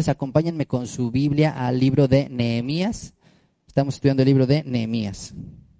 entonces acompáñenme con su Biblia al libro de Nehemías. Estamos estudiando el libro de Nehemías.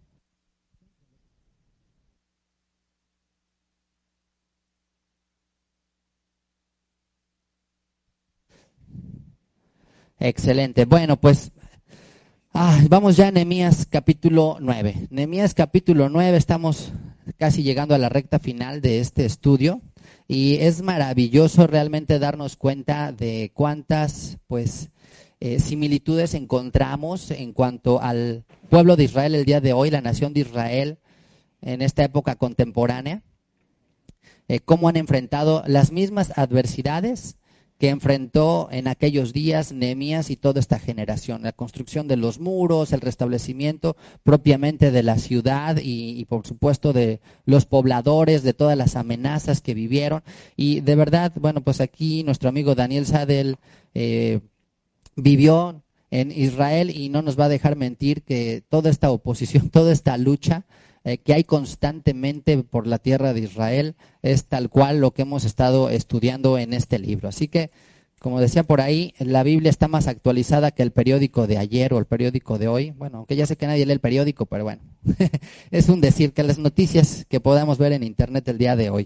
Excelente. Bueno, pues vamos ya a Nehemías capítulo 9. Nehemías capítulo 9, estamos casi llegando a la recta final de este estudio y es maravilloso realmente darnos cuenta de cuántas similitudes encontramos en cuanto al pueblo de Israel el día de hoy, la nación de Israel en esta época contemporánea, cómo han enfrentado las mismas adversidades que enfrentó en aquellos días Nehemías y toda esta generación, la construcción de los muros, el restablecimiento propiamente de la ciudad y por supuesto de los pobladores, de todas las amenazas que vivieron. Y de verdad, bueno, pues aquí nuestro amigo Daniel Sadel vivió en Israel y no nos va a dejar mentir que toda esta oposición, toda esta lucha que hay constantemente por la tierra de Israel es tal cual lo que hemos estado estudiando en este libro. Así que, como decía por ahí, la Biblia está más actualizada que el periódico de ayer o el periódico de hoy. Bueno, aunque ya sé que nadie lee el periódico, pero bueno, es un decir que las noticias que podamos ver en internet el día de hoy.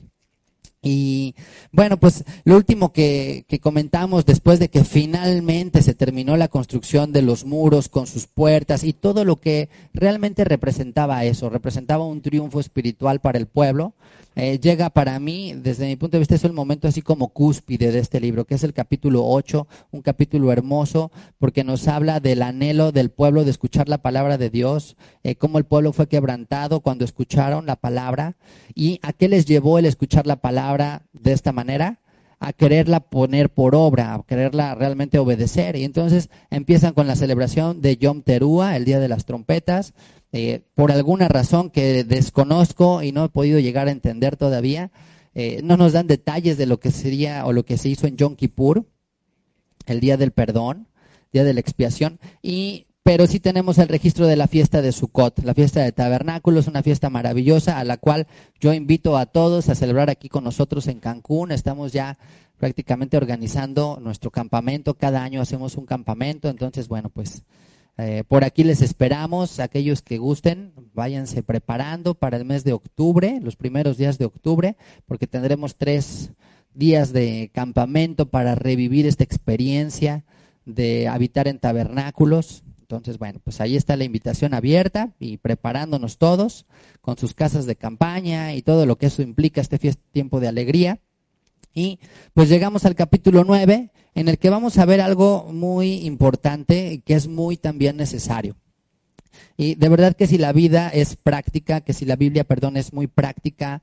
Y bueno, pues lo último que comentamos después de que finalmente se terminó la construcción de los muros con sus puertas y todo lo que realmente representaba eso, representaba un triunfo espiritual para el pueblo, llega para mí, desde mi punto de vista, es el momento así como cúspide de este libro, que es el capítulo 8, un capítulo hermoso porque nos habla del anhelo del pueblo de escuchar la palabra de Dios, cómo el pueblo fue quebrantado cuando escucharon la palabra y a qué les llevó el escuchar la palabra de esta manera, a quererla poner por obra, a quererla realmente obedecer. Y entonces empiezan con la celebración de Yom Teruah, el día de las trompetas, por alguna razón que desconozco y no he podido llegar a entender todavía, no nos dan detalles de lo que sería o lo que se hizo en Yom Kippur, el día del perdón, día de la expiación, pero sí tenemos el registro de la fiesta de Sukkot, la fiesta de tabernáculos, una fiesta maravillosa a la cual yo invito a todos a celebrar aquí con nosotros en Cancún. Estamos ya prácticamente organizando nuestro campamento, cada año hacemos un campamento, entonces bueno, pues por aquí les esperamos, aquellos que gusten, váyanse preparando para el mes de octubre, los primeros días de octubre, porque tendremos 3 días de campamento para revivir esta experiencia de habitar en tabernáculos. Entonces, bueno, pues ahí está la invitación abierta y preparándonos todos con sus casas de campaña y todo lo que eso implica, este tiempo de alegría. Y pues llegamos al capítulo 9, en el que vamos a ver algo muy importante y que es muy también necesario. Y de verdad que si la vida es práctica, que si la Biblia, perdón, es muy práctica,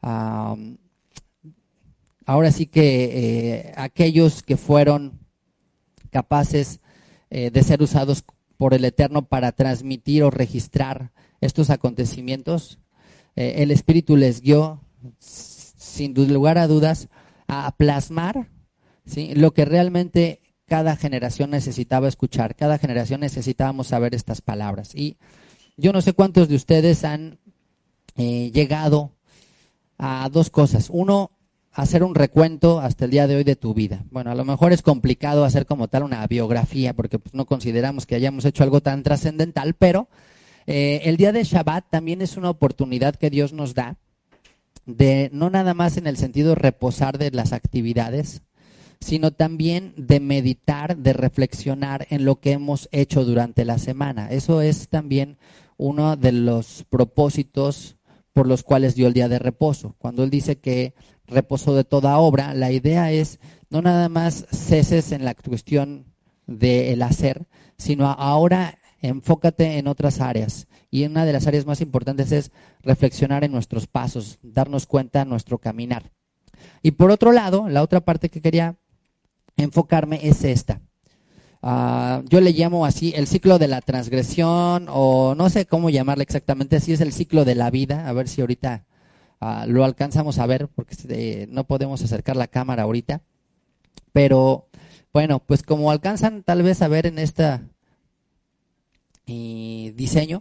ahora sí que aquellos que fueron capaces de ser usados por el Eterno para transmitir o registrar estos acontecimientos, el Espíritu les guió sin lugar a dudas a plasmar, ¿sí?, lo que realmente cada generación necesitaba escuchar, cada generación necesitábamos saber estas palabras. Y yo no sé cuántos de ustedes han llegado a 2 cosas. Uno, hacer un recuento hasta el día de hoy de tu vida. Bueno, a lo mejor es complicado hacer como tal una biografía porque pues, no consideramos que hayamos hecho algo tan trascendental, pero el día de Shabbat también es una oportunidad que Dios nos da de no nada más en el sentido de reposar de las actividades, sino también de meditar, de reflexionar en lo que hemos hecho durante la semana. Eso es también uno de los propósitos por los cuales dio el día de reposo. Cuando Él dice que reposo de toda obra, la idea es no nada más ceses en la cuestión del hacer, sino ahora enfócate en otras áreas. Y una de las áreas más importantes es reflexionar en nuestros pasos, darnos cuenta en nuestro caminar. Y por otro lado, la otra parte que quería enfocarme es esta. Yo le llamo así el ciclo de la transgresión, o no sé cómo llamarle exactamente, si es el ciclo de la vida. A ver si ahorita lo alcanzamos a ver, porque no podemos acercar la cámara ahorita. Pero bueno, pues como alcanzan tal vez a ver en este diseño,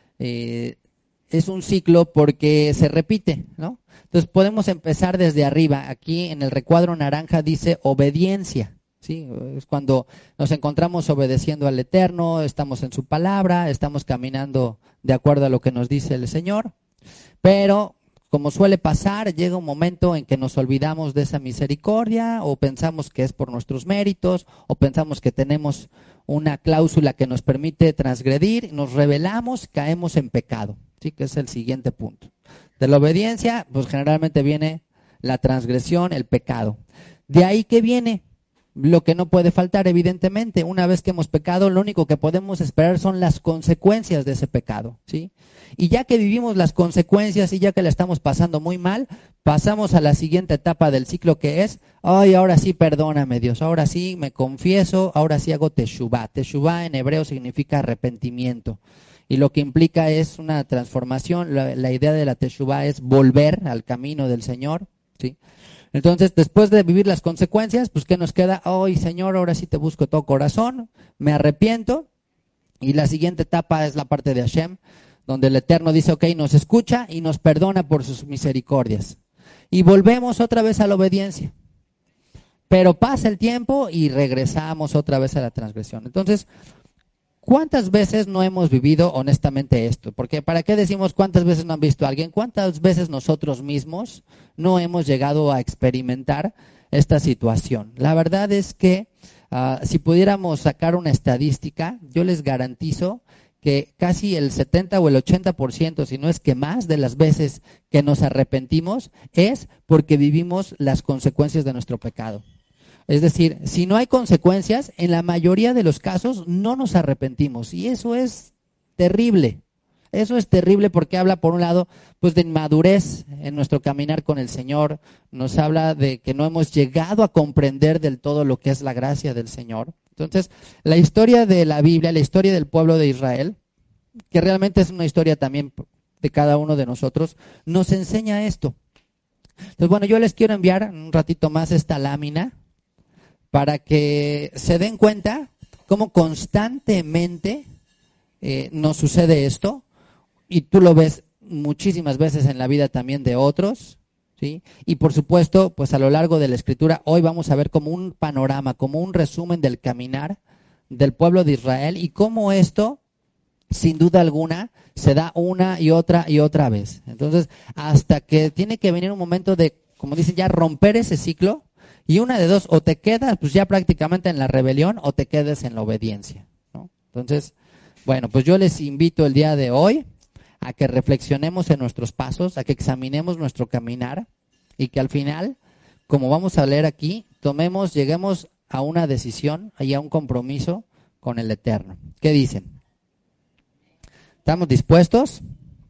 es un ciclo porque se repite, ¿no? Entonces podemos empezar desde arriba. Aquí en el recuadro naranja dice obediencia. ¿sí? Es cuando nos encontramos obedeciendo al Eterno, estamos en su palabra, estamos caminando de acuerdo a lo que nos dice el Señor, pero como suele pasar, llega un momento en que nos olvidamos de esa misericordia o pensamos que es por nuestros méritos o pensamos que tenemos una cláusula que nos permite transgredir, nos rebelamos, caemos en pecado, ¿sí? Que es el siguiente punto. De la obediencia, pues generalmente viene la transgresión, el pecado. De ahí que viene lo que no puede faltar, evidentemente. Una vez que hemos pecado, lo único que podemos esperar son las consecuencias de ese pecado, ¿sí? Y ya que vivimos las consecuencias y ya que la estamos pasando muy mal, pasamos a la siguiente etapa del ciclo, que es, ay, ahora sí perdóname Dios, ahora sí me confieso, ahora sí hago teshuvá. Teshuvá en hebreo significa arrepentimiento. Y lo que implica es una transformación. La idea de la teshuvá es volver al camino del Señor, ¿sí? Entonces, después de vivir las consecuencias, pues ¿qué nos queda? Ay, Señor, ahora sí te busco todo corazón, me arrepiento. Y la siguiente etapa es la parte de Hashem, donde el Eterno dice, ok, nos escucha y nos perdona por sus misericordias. Y volvemos otra vez a la obediencia. Pero pasa el tiempo y regresamos otra vez a la transgresión. Entonces, ¿cuántas veces no hemos vivido honestamente esto? Porque ¿para qué decimos cuántas veces no han visto a alguien? ¿Cuántas veces nosotros mismos no hemos llegado a experimentar esta situación? La verdad es que si pudiéramos sacar una estadística, yo les garantizo que casi el 70 o el 80%, si no es que más, de las veces que nos arrepentimos es porque vivimos las consecuencias de nuestro pecado. Es decir, si no hay consecuencias, en la mayoría de los casos no nos arrepentimos. Y eso es terrible. Eso es terrible porque habla, por un lado, pues de inmadurez en nuestro caminar con el Señor. Nos habla de que no hemos llegado a comprender del todo lo que es la gracia del Señor. Entonces, la historia de la Biblia, la historia del pueblo de Israel, que realmente es una historia también de cada uno de nosotros, nos enseña esto. Entonces, bueno, yo les quiero enviar un ratito más esta lámina para que se den cuenta cómo constantemente nos sucede esto, y tú lo ves muchísimas veces en la vida también de otros, ¿sí? Y por supuesto, pues a lo largo de la Escritura, hoy vamos a ver como un panorama, como un resumen del caminar del pueblo de Israel y cómo esto, sin duda alguna, se da una y otra vez. Entonces, hasta que tiene que venir un momento de, como dicen, ya romper ese ciclo. Y una de dos, o te quedas pues ya prácticamente en la rebelión o te quedas en la obediencia, ¿no? Entonces, bueno, pues yo les invito el día de hoy a que reflexionemos en nuestros pasos, a que examinemos nuestro caminar y que al final, como vamos a leer aquí, lleguemos a una decisión y a un compromiso con el Eterno. ¿Qué dicen? ¿Estamos dispuestos?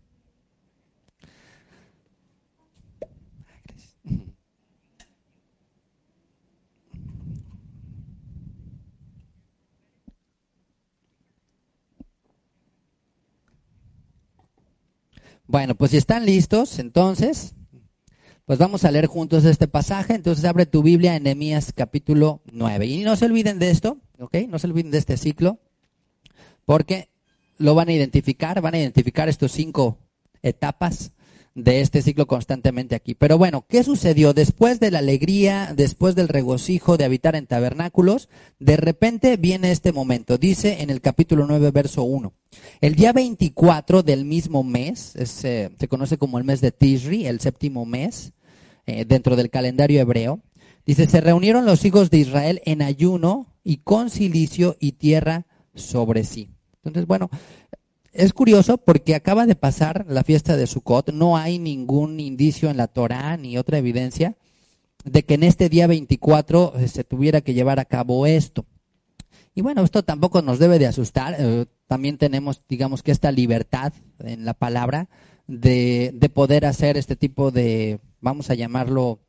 Bueno, pues si están listos, entonces, pues vamos a leer juntos este pasaje. Entonces abre tu Biblia en Nehemías capítulo 9. Y no se olviden de esto, ¿ok? No se olviden de este ciclo, porque lo van a identificar estos 5 etapas de este ciclo constantemente aquí. Pero bueno, ¿qué sucedió? Después de la alegría, después del regocijo de habitar en tabernáculos, de repente viene este momento. Dice en el capítulo 9, verso 1. El día 24 del mismo mes, se conoce como el mes de Tishri, el 7º mes, dentro del calendario hebreo. Dice, se reunieron los hijos de Israel en ayuno y con cilicio y tierra sobre sí. Entonces, bueno, es curioso porque acaba de pasar la fiesta de Sukkot, no hay ningún indicio en la Torá ni otra evidencia de que en este día 24 se tuviera que llevar a cabo esto. Y bueno, esto tampoco nos debe de asustar, también tenemos, digamos que esta libertad en la palabra de poder hacer este tipo de, vamos a llamarlo,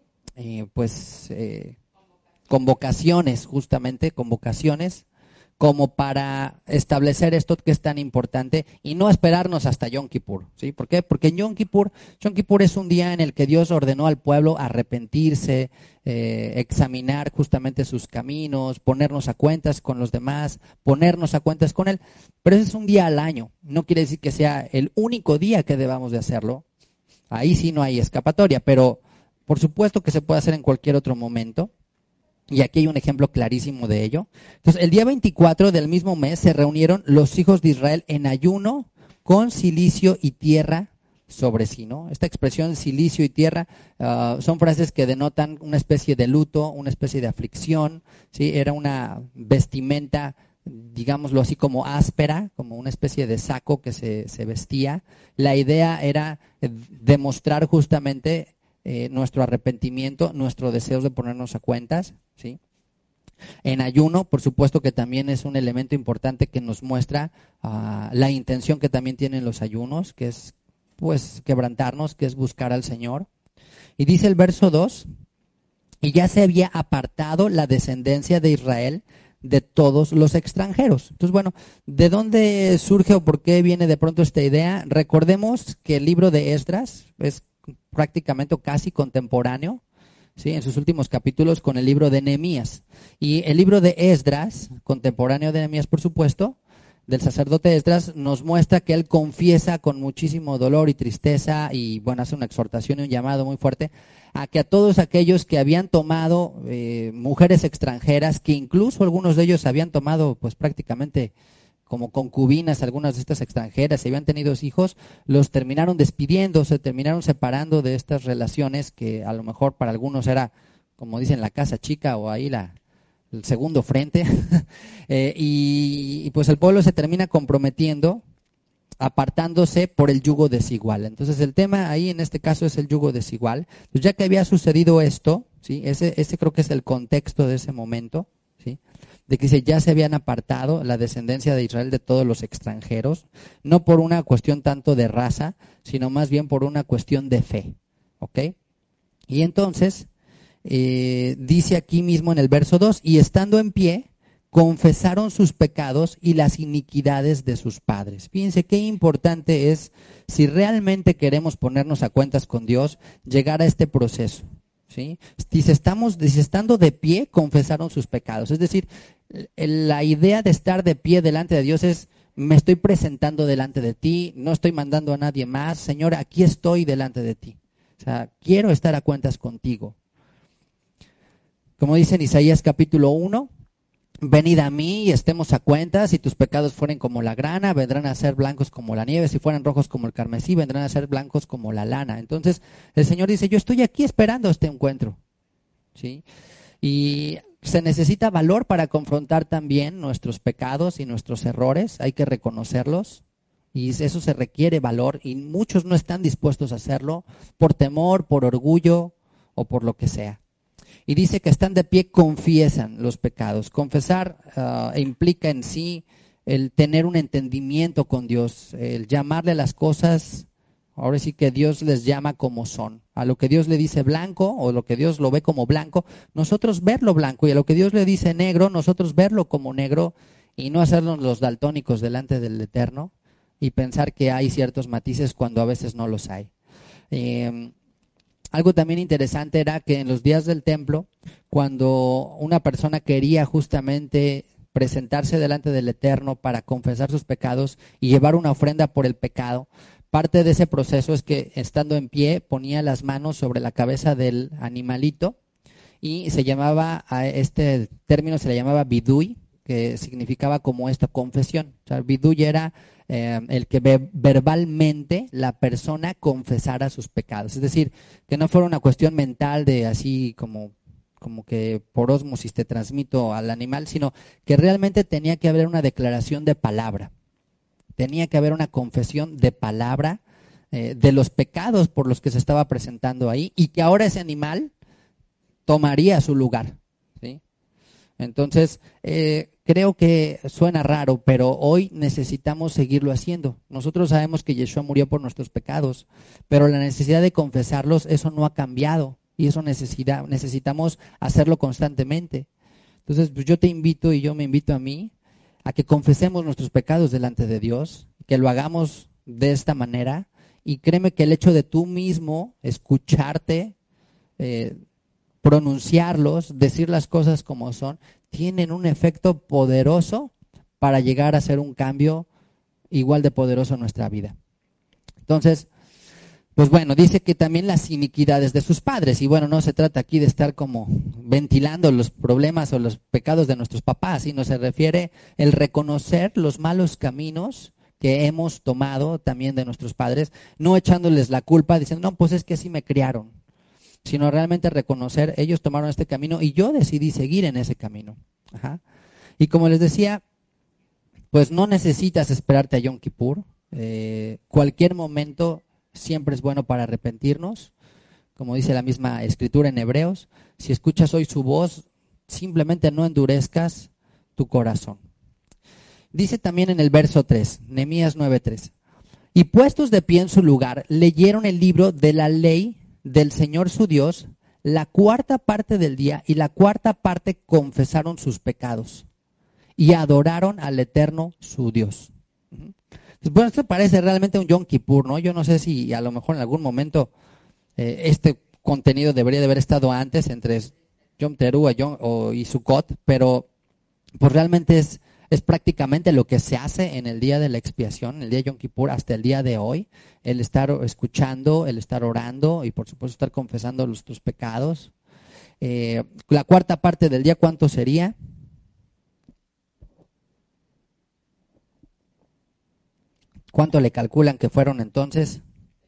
convocaciones, justamente, convocaciones, como para establecer esto que es tan importante y no esperarnos hasta Yom Kippur, ¿sí? ¿Por qué? Porque Yom Kippur es un día en el que Dios ordenó al pueblo arrepentirse, examinar justamente sus caminos, ponernos a cuentas con los demás, ponernos a cuentas con Él, pero ese es un día al año, no quiere decir que sea el único día que debamos de hacerlo, ahí sí no hay escapatoria, pero por supuesto que se puede hacer en cualquier otro momento. Y aquí hay un ejemplo clarísimo de ello. Entonces, el día 24 del mismo mes se reunieron los hijos de Israel en ayuno con cilicio y tierra sobre sí, ¿no? Esta expresión cilicio y tierra son frases que denotan una especie de luto, una especie de aflicción, ¿sí? Era una vestimenta, digámoslo así, como áspera, como una especie de saco que se vestía. La idea era demostrar justamente nuestro arrepentimiento, nuestro deseo de ponernos a cuentas, ¿sí? En ayuno, por supuesto que también es un elemento importante que nos muestra la intención que también tienen los ayunos, que es pues quebrantarnos, que es buscar al Señor. Y dice el verso 2, y ya se había apartado la descendencia de Israel de todos los extranjeros. Entonces, bueno, ¿de dónde surge o por qué viene de pronto esta idea? Recordemos que el libro de Esdras es prácticamente casi contemporáneo, ¿sí? En sus últimos capítulos con el libro de Nehemías. Y el libro de Esdras, contemporáneo de Nehemías, por supuesto, del sacerdote Esdras, nos muestra que él confiesa con muchísimo dolor y tristeza y, bueno, hace una exhortación y un llamado muy fuerte a que a todos aquellos que habían tomado mujeres extranjeras, que incluso algunos de ellos habían tomado pues prácticamente como concubinas algunas de estas extranjeras, y habían tenido hijos, los terminaron despidiendo, se terminaron separando de estas relaciones que a lo mejor para algunos era, como dicen, la casa chica o ahí el segundo frente. Y pues el pueblo se termina comprometiendo, apartándose por el yugo desigual. Entonces el tema ahí en este caso es el yugo desigual. Pues ya que había sucedido esto, ¿sí? Ese creo que es el contexto de ese momento, ¿sí? De que ya se habían apartado la descendencia de Israel de todos los extranjeros, no por una cuestión tanto de raza, sino más bien por una cuestión de fe, ¿ok? Y entonces dice aquí mismo en el verso 2, y estando en pie, confesaron sus pecados y las iniquidades de sus padres. Fíjense qué importante es, si realmente queremos ponernos a cuentas con Dios, llegar a este proceso, ¿sí? Dice, estando de pie, confesaron sus pecados. Es decir, la idea de estar de pie delante de Dios es, me estoy presentando delante de ti, no estoy mandando a nadie más, Señor, aquí estoy delante de ti. O sea, quiero estar a cuentas contigo. Como dice en Isaías capítulo 1, venid a mí y estemos a cuentas, si tus pecados fueren como la grana, vendrán a ser blancos como la nieve, si fueran rojos como el carmesí, vendrán a ser blancos como la lana. Entonces el Señor dice, yo estoy aquí esperando este encuentro, ¿sí? Y se necesita valor para confrontar también nuestros pecados y nuestros errores, hay que reconocerlos, y eso se requiere valor, y muchos no están dispuestos a hacerlo por temor, por orgullo o por lo que sea. Y dice que están de pie, confiesan los pecados. Confesar implica en sí el tener un entendimiento con Dios, el llamarle a las cosas, ahora sí que Dios les llama como son. A lo que Dios le dice blanco o lo que Dios lo ve como blanco, nosotros verlo blanco, y a lo que Dios le dice negro, nosotros verlo como negro, y no hacernos los daltónicos delante del Eterno y pensar que hay ciertos matices cuando a veces no los hay. Algo también interesante era que en los días del templo, cuando una persona quería justamente presentarse delante del Eterno para confesar sus pecados y llevar una ofrenda por el pecado, parte de ese proceso es que, estando en pie, ponía las manos sobre la cabeza del animalito, y se llamaba, a este término se le llamaba vidui, que significaba como esto, confesión. O sea, vidui era el que verbalmente la persona confesara sus pecados. Es decir, que no fuera una cuestión mental de así como que por ósmosis te transmito al animal, sino que realmente tenía que haber una declaración de palabra. Tenía que haber una confesión de palabra de los pecados por los que se estaba presentando ahí, y que ahora ese animal tomaría su lugar, ¿sí? Entonces, creo que suena raro, pero hoy necesitamos seguirlo haciendo. Nosotros sabemos que Yeshua murió por nuestros pecados, pero la necesidad de confesarlos, eso no ha cambiado, y eso necesitamos hacerlo constantemente. Entonces, pues yo te invito y yo me invito a mí a que confesemos nuestros pecados delante de Dios, que lo hagamos de esta manera, y créeme que el hecho de tú mismo escucharte, pronunciarlos, decir las cosas como son, tienen un efecto poderoso para llegar a ser un cambio igual de poderoso en nuestra vida. Entonces, pues bueno, dice que también las iniquidades de sus padres. Y bueno, no se trata aquí de estar como ventilando los problemas o los pecados de nuestros papás, sino se refiere el reconocer los malos caminos que hemos tomado también de nuestros padres, no echándoles la culpa, diciendo, no, pues es que así me criaron, sino realmente reconocer, ellos tomaron este camino y yo decidí seguir en ese camino. Ajá. Y como les decía, pues no necesitas esperarte a Yom Kippur. Cualquier momento siempre es bueno para arrepentirnos. Como dice la misma escritura en Hebreos, si escuchas hoy su voz, simplemente no endurezcas tu corazón. Dice también en el verso 3, Nehemías 9:3, y puestos de pie en su lugar, leyeron el libro de la ley del Señor su Dios, la cuarta parte del día, y la cuarta parte confesaron sus pecados y adoraron al Eterno su Dios. Bueno, esto parece realmente un Yom Kippur, ¿no? Yo no sé si a lo mejor en algún momento este contenido debería de haber estado antes entre Yom Teruah y Sukkot, pero pues realmente es prácticamente lo que se hace en el día de la expiación, el día de Yom Kippur hasta el día de hoy, el estar escuchando, el estar orando y por supuesto estar confesando tus pecados. La cuarta parte del día, ¿cuánto sería? ¿Cuánto le calculan que fueron entonces?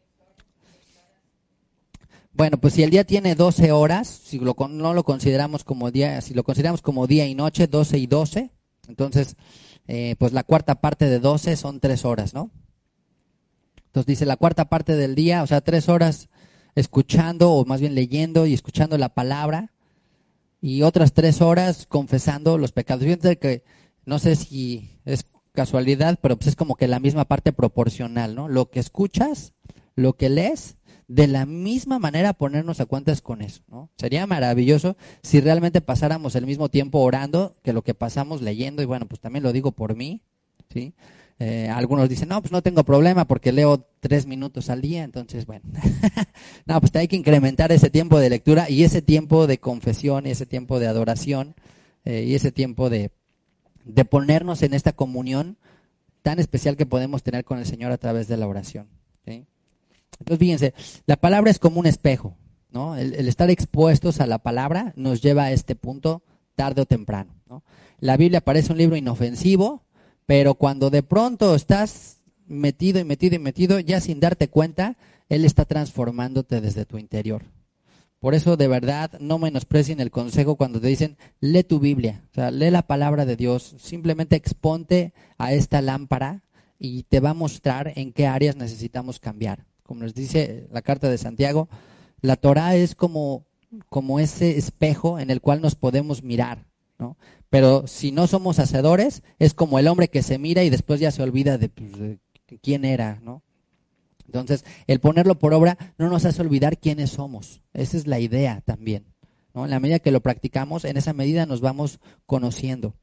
Bueno, pues si el día tiene 12 horas, si no lo consideramos como día, si lo consideramos como día y noche, 12 y 12, entonces pues la cuarta parte de 12 son 3 horas, ¿no? Entonces dice la cuarta parte del día, o sea, 3 horas escuchando o más bien leyendo y escuchando la palabra y otras 3 horas confesando los pecados. Fíjense que no sé si es casualidad, pero pues es como que la misma parte proporcional, ¿no? Lo que escuchas, lo que lees, de la misma manera ponernos a cuentas con eso, ¿no? Sería maravilloso si realmente pasáramos el mismo tiempo orando que lo que pasamos leyendo, y bueno, pues también lo digo por mí, ¿sí? Algunos dicen, no, pues no tengo problema porque leo 3 minutos al día, entonces bueno, no, pues hay que incrementar ese tiempo de lectura y ese tiempo de confesión y ese tiempo de adoración y ese tiempo de ponernos en esta comunión tan especial que podemos tener con el Señor a través de la oración, ¿sí? Entonces fíjense, la palabra es como un espejo, ¿no? El estar expuestos a la palabra nos lleva a este punto tarde o temprano, ¿no? La Biblia parece un libro inofensivo, pero cuando de pronto estás metido y metido y metido, ya sin darte cuenta, Él está transformándote desde tu interior. Por eso, de verdad, no menosprecien el consejo cuando te dicen, lee tu Biblia, o sea, lee la palabra de Dios, simplemente exponte a esta lámpara y te va a mostrar en qué áreas necesitamos cambiar. Como nos dice la carta de Santiago, la Torah es como ese espejo en el cual nos podemos mirar, ¿no? Pero si no somos hacedores, es como el hombre que se mira y después ya se olvida de quién era, ¿no? Entonces, el ponerlo por obra no nos hace olvidar quiénes somos. Esa es la idea también, ¿no? En la medida que lo practicamos, en esa medida nos vamos conociendo.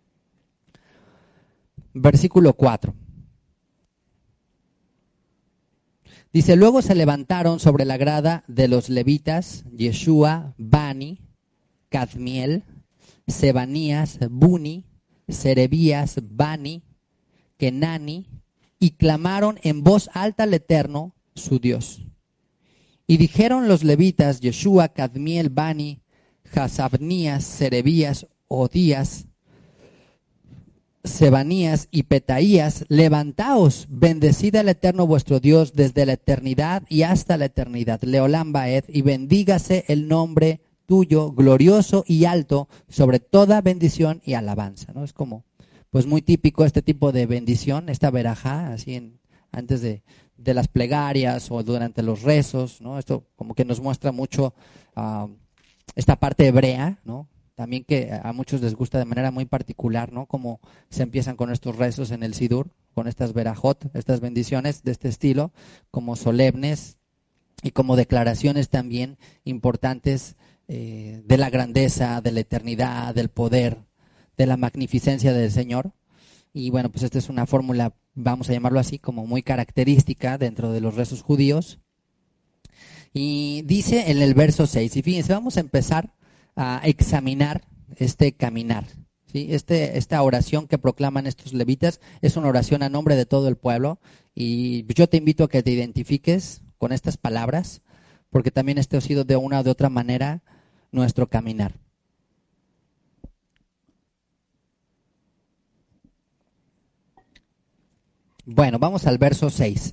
Versículo 4. Dice, luego se levantaron sobre la grada de los levitas, Yeshua, Bani, Cadmiel, Sebanías, Buni, Serebías, Bani, Kenani, y clamaron en voz alta al Eterno, su Dios. Y dijeron los levitas, Yeshua, Cadmiel, Bani, Hasabnías, Serebías, Odías, Sebanías y Petaías, levantaos, bendecid al Eterno vuestro Dios desde la eternidad y hasta la eternidad. Leolam Baed, y bendígase el nombre tuyo, glorioso y alto, sobre toda bendición y alabanza, ¿no? Es como, pues muy típico este tipo de bendición, esta verajá, así antes de las plegarias o durante los rezos, ¿no? Esto como que nos muestra mucho esta parte hebrea, ¿no? También que a muchos les gusta de manera muy particular, ¿no? Como se empiezan con estos rezos en el Sidur, con estas verajot, estas bendiciones de este estilo, como solemnes y como declaraciones también importantes de la grandeza, de la eternidad, del poder, de la magnificencia del Señor. Y bueno, pues esta es una fórmula, vamos a llamarlo así, como muy característica dentro de los rezos judíos. Y dice en el verso 6, y fíjense, vamos a empezar a examinar este caminar, ¿sí? Esta oración que proclaman estos levitas es una oración a nombre de todo el pueblo, y yo te invito a que te identifiques con estas palabras, porque también este ha sido de una o de otra manera nuestro caminar. Bueno, vamos al verso 6.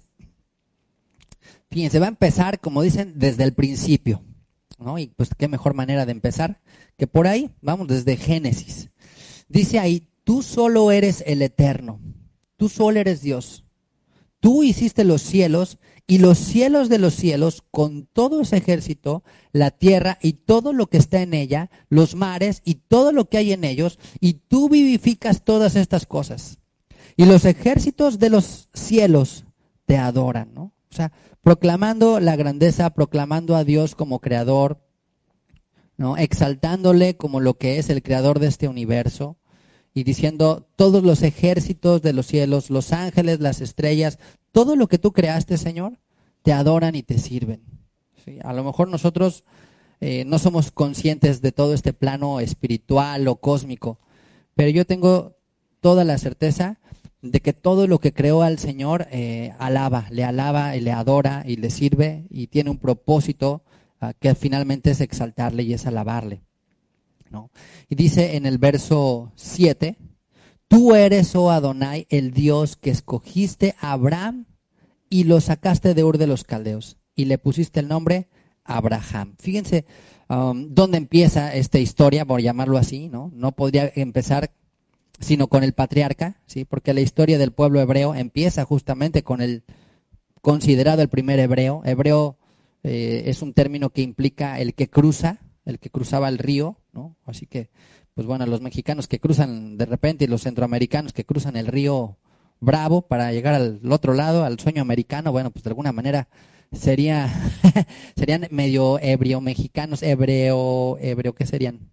Fíjense, va a empezar, como dicen, desde el principio, ¿no? Y pues qué mejor manera de empezar que por ahí, vamos desde Génesis. Dice ahí, tú solo eres el Eterno, tú solo eres Dios. Tú hiciste los cielos y los cielos de los cielos con todo ese ejército, la tierra y todo lo que está en ella, los mares y todo lo que hay en ellos, y tú vivificas todas estas cosas. Y los ejércitos de los cielos te adoran, ¿no? O sea, proclamando la grandeza, proclamando a Dios como creador, ¿no? Exaltándole como lo que es el creador de este universo y diciendo todos los ejércitos de los cielos, los ángeles, las estrellas, todo lo que tú creaste, Señor, te adoran y te sirven. ¿Sí? A lo mejor nosotros no somos conscientes de todo este plano espiritual o cósmico, pero yo tengo toda la certeza de que todo lo que creó al Señor alaba y le adora y le sirve y tiene un propósito que finalmente es exaltarle y es alabarle, ¿no? Y dice en el verso 7, tú eres, oh Adonai, el Dios que escogiste a Abraham y lo sacaste de Ur de los Caldeos y le pusiste el nombre Abraham. Fíjense dónde empieza esta historia, por llamarlo así, ¿no? No podría empezar sino con el patriarca, ¿sí? Porque la historia del pueblo hebreo empieza justamente con el considerado el primer hebreo. Hebreo es un término que implica el que cruza, el que cruzaba el río, ¿no? Así que, pues bueno, los mexicanos que cruzan de repente y los centroamericanos que cruzan el río Bravo para llegar al otro lado, al sueño americano, bueno, pues de alguna manera serían medio hebreo mexicanos, hebreo, ¿qué serían?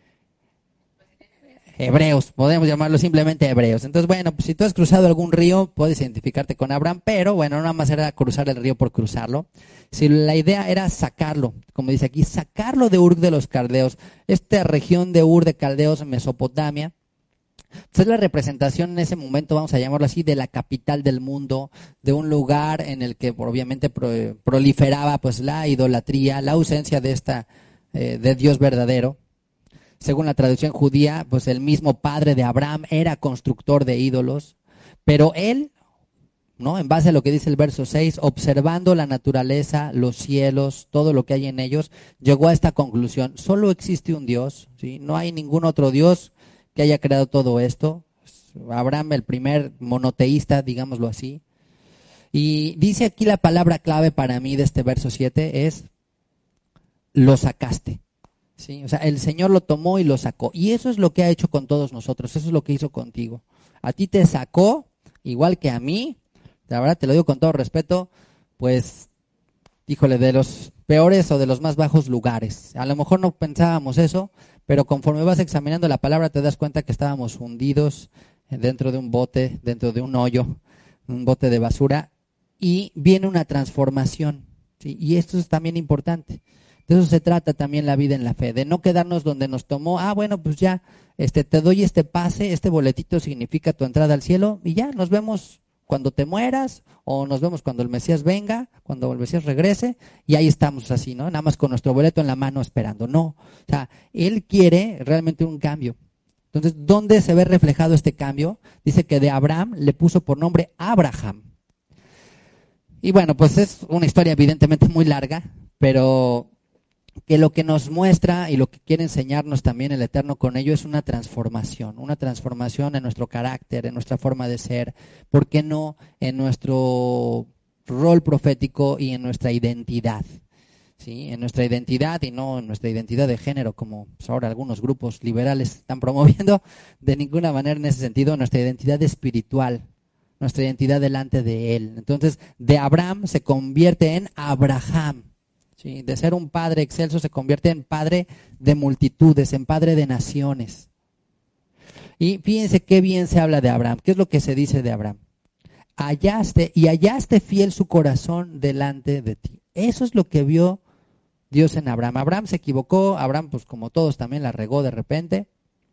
Hebreos, podemos llamarlo simplemente hebreos. Entonces, bueno, pues si tú has cruzado algún río, puedes identificarte con Abraham, pero bueno, no nada más era cruzar el río por cruzarlo. Si la idea era sacarlo, como dice aquí, sacarlo de Ur de los Caldeos, esta región de Ur de Caldeos, Mesopotamia, pues es la representación en ese momento, vamos a llamarlo así, de la capital del mundo, de un lugar en el que obviamente proliferaba pues la idolatría, la ausencia de de Dios verdadero. Según la tradición judía, pues el mismo padre de Abraham era constructor de ídolos, pero él, ¿no? En base a lo que dice el verso 6, observando la naturaleza, los cielos, todo lo que hay en ellos, llegó a esta conclusión: solo existe un Dios, ¿sí? No hay ningún otro Dios que haya creado todo esto. Abraham, el primer monoteísta, digámoslo así. Y dice aquí la palabra clave para mí de este verso 7 es: lo sacaste. ¿Sí? O sea, el Señor lo tomó y lo sacó. Y eso es lo que ha hecho con todos nosotros. Eso es lo que hizo contigo. A ti te sacó, igual que a mí. La verdad, te lo digo con todo respeto, pues, híjole, de los peores o de los más bajos lugares. A lo mejor no pensábamos eso, pero conforme vas examinando la palabra te das cuenta que estábamos hundidos dentro de un bote, dentro de un hoyo, un bote de basura, y viene una transformación, ¿sí? Y esto es también importante. De eso se trata también la vida en la fe, de no quedarnos donde nos tomó. Bueno, pues ya, te doy este pase, este boletito significa tu entrada al cielo, y ya, nos vemos cuando te mueras, o nos vemos cuando el Mesías venga, cuando el Mesías regrese, y ahí estamos así, ¿no? Nada más con nuestro boleto en la mano esperando. No, o sea, Él quiere realmente un cambio. Entonces, ¿dónde se ve reflejado este cambio? Dice que de Abraham le puso por nombre Abraham. Y bueno, pues es una historia evidentemente muy larga, pero que lo que nos muestra y lo que quiere enseñarnos también el Eterno con ello es una transformación en nuestro carácter, en nuestra forma de ser, ¿por qué no en nuestro rol profético y en nuestra identidad? ¿Sí? En nuestra identidad y no en nuestra identidad de género, como pues ahora algunos grupos liberales están promoviendo, de ninguna manera en ese sentido, nuestra identidad espiritual, nuestra identidad delante de Él. Entonces, de Abraham se convierte en Abraham. ¿Sí? De ser un padre excelso se convierte en padre de multitudes, en padre de naciones. Y fíjense qué bien se habla de Abraham. ¿Qué es lo que se dice de Abraham? Hallaste fiel su corazón delante de ti. Eso es lo que vio Dios en Abraham. Abraham se equivocó, Abraham pues como todos también la regó de repente,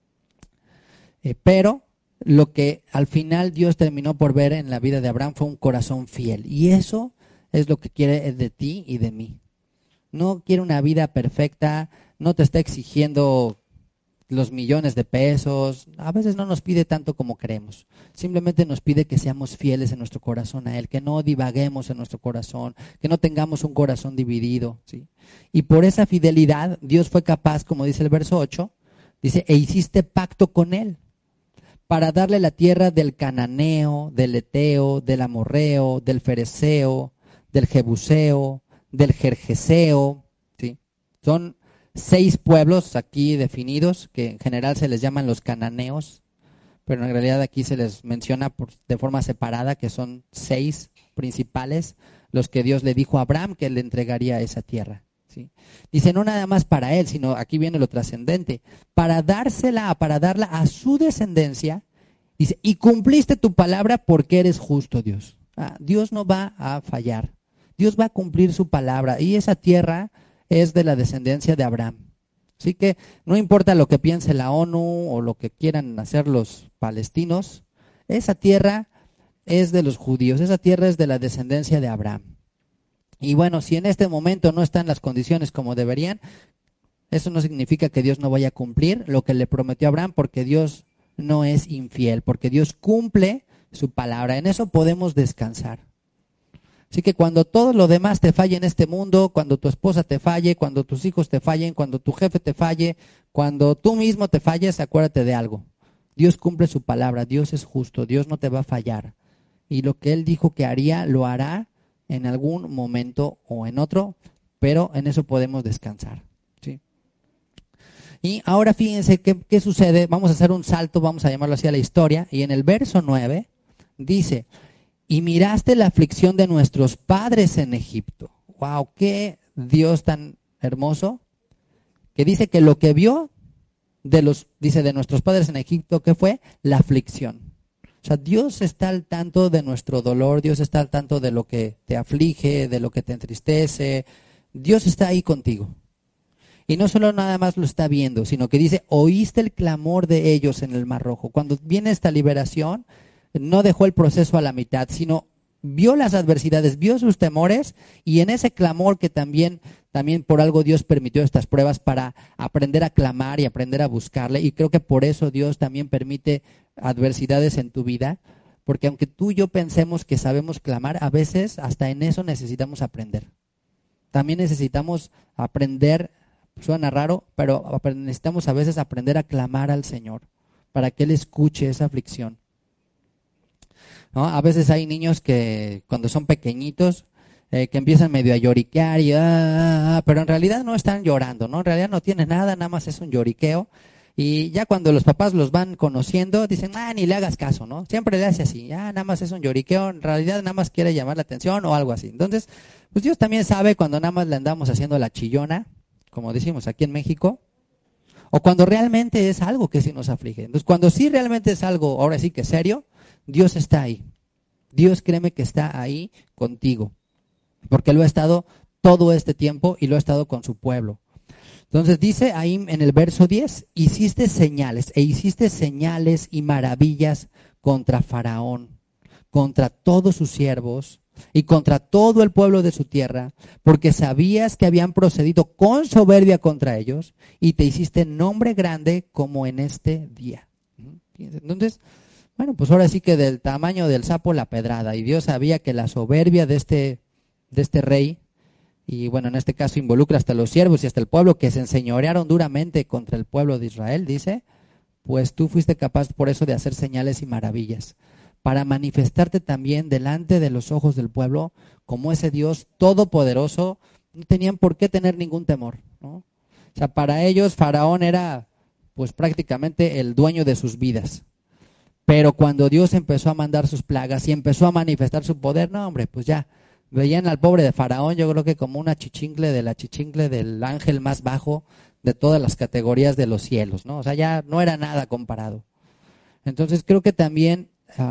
pero lo que al final Dios terminó por ver en la vida de Abraham fue un corazón fiel. Y eso es lo que quiere de ti y de mí. No quiere una vida perfecta, no te está exigiendo los millones de pesos, a veces no nos pide tanto como creemos, simplemente nos pide que seamos fieles en nuestro corazón a Él, que no divaguemos en nuestro corazón, que no tengamos un corazón dividido, ¿sí? Y por esa fidelidad Dios fue capaz, como dice el verso 8, dice, e hiciste pacto con Él para darle la tierra del cananeo, del eteo, del amorreo, del fereceo, del jebuseo, del gergeseo, ¿sí? Son 6 pueblos aquí definidos, que en general se les llaman los cananeos, pero en realidad aquí se les menciona de forma separada, que son 6 principales, los que Dios le dijo a Abraham que le entregaría esa tierra, ¿sí? Dice, no nada más para él, sino aquí viene lo trascendente, para darla a su descendencia. Dice, y cumpliste tu palabra porque eres justo, Dios. Dios no va a fallar, Dios va a cumplir su palabra, y esa tierra es de la descendencia de Abraham. Así que no importa lo que piense la ONU o lo que quieran hacer los palestinos, esa tierra es de los judíos, esa tierra es de la descendencia de Abraham. Y bueno, si en este momento no están las condiciones como deberían, eso no significa que Dios no vaya a cumplir lo que le prometió a Abraham, porque Dios no es infiel, porque Dios cumple su palabra. En eso podemos descansar. Así que cuando todo lo demás te falle en este mundo, cuando tu esposa te falle, cuando tus hijos te fallen, cuando tu jefe te falle, cuando tú mismo te falles, acuérdate de algo. Dios cumple su palabra, Dios es justo, Dios no te va a fallar. Y lo que Él dijo que haría, lo hará en algún momento o en otro, pero en eso podemos descansar, ¿sí? Y ahora fíjense qué sucede. Vamos a hacer un salto, vamos a llamarlo así, a la historia. Y en el verso 9 dice, y miraste la aflicción de nuestros padres en Egipto. Wow, qué Dios tan hermoso, que dice que lo que vio de nuestros padres en Egipto, ¿qué fue? La aflicción. O sea, Dios está al tanto de nuestro dolor, Dios está al tanto de lo que te aflige, de lo que te entristece. Dios está ahí contigo. Y no solo nada más lo está viendo, sino que dice, oíste el clamor de ellos en el Mar Rojo. Cuando viene esta liberación, no dejó el proceso a la mitad, sino vio las adversidades, vio sus temores, y en ese clamor que también por algo Dios permitió estas pruebas, para aprender a clamar y aprender a buscarle. Y creo que por eso Dios también permite adversidades en tu vida, porque aunque tú y yo pensemos que sabemos clamar, a veces hasta en eso necesitamos aprender. También necesitamos aprender, suena raro, pero necesitamos a veces aprender a clamar al Señor para que Él escuche esa aflicción, ¿no? A veces hay niños que cuando son pequeñitos que empiezan medio a lloriquear pero en realidad no están llorando, ¿no? En realidad no tiene nada, nada más es un lloriqueo. Y ya cuando los papás los van conociendo, dicen, ni le hagas caso, ¿no? Siempre le hace así, nada más es un lloriqueo, en realidad nada más quiere llamar la atención o algo así. Entonces, pues Dios también sabe cuando nada más le andamos haciendo la chillona, como decimos aquí en México, o cuando realmente es algo que sí nos aflige. Entonces, cuando sí realmente es algo, ahora sí que serio, Dios está ahí. Dios, créeme que está ahí contigo, porque lo ha estado todo este tiempo y lo ha estado con su pueblo. Entonces dice ahí en el verso 10, hiciste señales y maravillas contra Faraón, contra todos sus siervos y contra todo el pueblo de su tierra, porque sabías que habían procedido con soberbia contra ellos, y te hiciste nombre grande como en este día. Entonces, bueno, pues ahora sí que del tamaño del sapo la pedrada, y Dios sabía que la soberbia de este rey, y bueno, en este caso involucra hasta los siervos y hasta el pueblo, que se enseñorearon duramente contra el pueblo de Israel, dice, pues tú fuiste capaz por eso de hacer señales y maravillas, para manifestarte también delante de los ojos del pueblo como ese Dios todopoderoso. No tenían por qué tener ningún temor, ¿no? O sea, para ellos Faraón era pues prácticamente el dueño de sus vidas. Pero cuando Dios empezó a mandar sus plagas y empezó a manifestar su poder, no hombre, pues ya veían al pobre de Faraón, yo creo que como una chichincle del ángel más bajo de todas las categorías de los cielos, ¿no? O sea, ya no era nada comparado. Entonces creo que también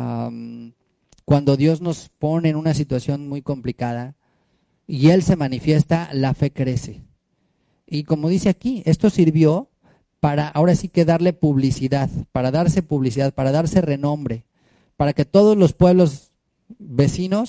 cuando Dios nos pone en una situación muy complicada y Él se manifiesta, la fe crece. Y como dice aquí, esto sirvió para ahora sí que darle publicidad, para darse renombre, para que todos los pueblos vecinos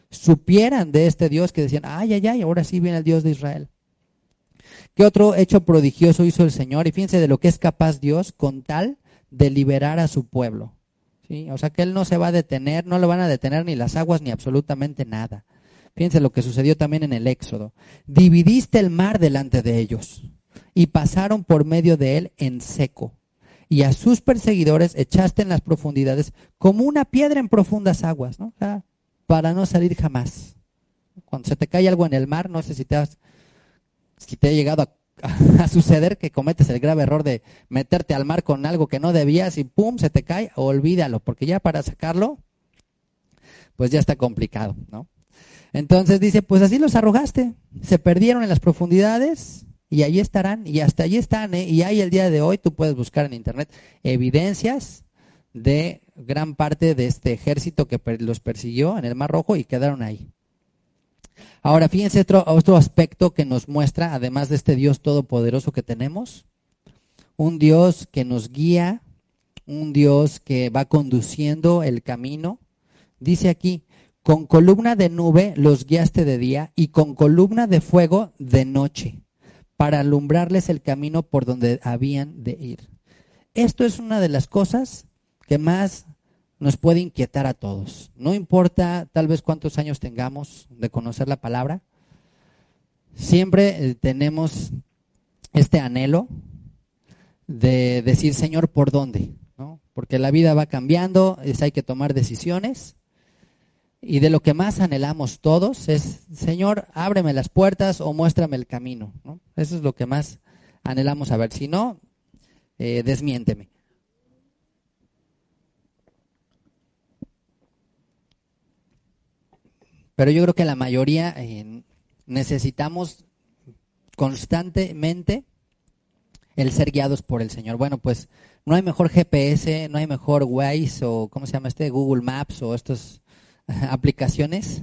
supieran de este Dios, que decían, ay, ay, ay, ahora sí viene el Dios de Israel. ¿Qué otro hecho prodigioso hizo el Señor? Y fíjense de lo que es capaz Dios con tal de liberar a su pueblo. ¿Sí? O sea que Él no se va a detener, no lo van a detener ni las aguas ni absolutamente nada. Fíjense lo que sucedió también en el Éxodo. Dividiste el mar delante de ellos y pasaron por medio de él en seco. Y a sus perseguidores echaste en las profundidades como una piedra en profundas aguas, ¿no? O sea, para no salir jamás. Cuando se te cae algo en el mar, no sé si te ha llegado a suceder que cometes el grave error de meterte al mar con algo que no debías y pum, se te cae, olvídalo, porque ya para sacarlo, pues ya está complicado, ¿no? Entonces dice, pues así los arrojaste, se perdieron en las profundidades y allí estarán, y hasta allí están, y hay el día de hoy, tú puedes buscar en internet evidencias de gran parte de este ejército que los persiguió en el Mar Rojo y quedaron ahí. Ahora, fíjense otro aspecto que nos muestra, además de este Dios todopoderoso que tenemos, un Dios que nos guía, un Dios que va conduciendo el camino. Dice aquí, con columna de nube los guiaste de día y con columna de fuego de noche, para alumbrarles el camino por donde habían de ir. Esto es una de las cosas que más nos puede inquietar a todos. No importa tal vez cuántos años tengamos de conocer la palabra, siempre tenemos este anhelo de decir, Señor, ¿por dónde? ¿No? Porque la vida va cambiando, hay que tomar decisiones. Y de lo que más anhelamos todos es, Señor, ábreme las puertas o muéstrame el camino, ¿no? Eso es lo que más anhelamos saber. Si no, desmiénteme. Pero yo creo que la mayoría necesitamos constantemente el ser guiados por el Señor. Bueno, pues no hay mejor GPS, no hay mejor Waze o ¿cómo se llama Google Maps o estos aplicaciones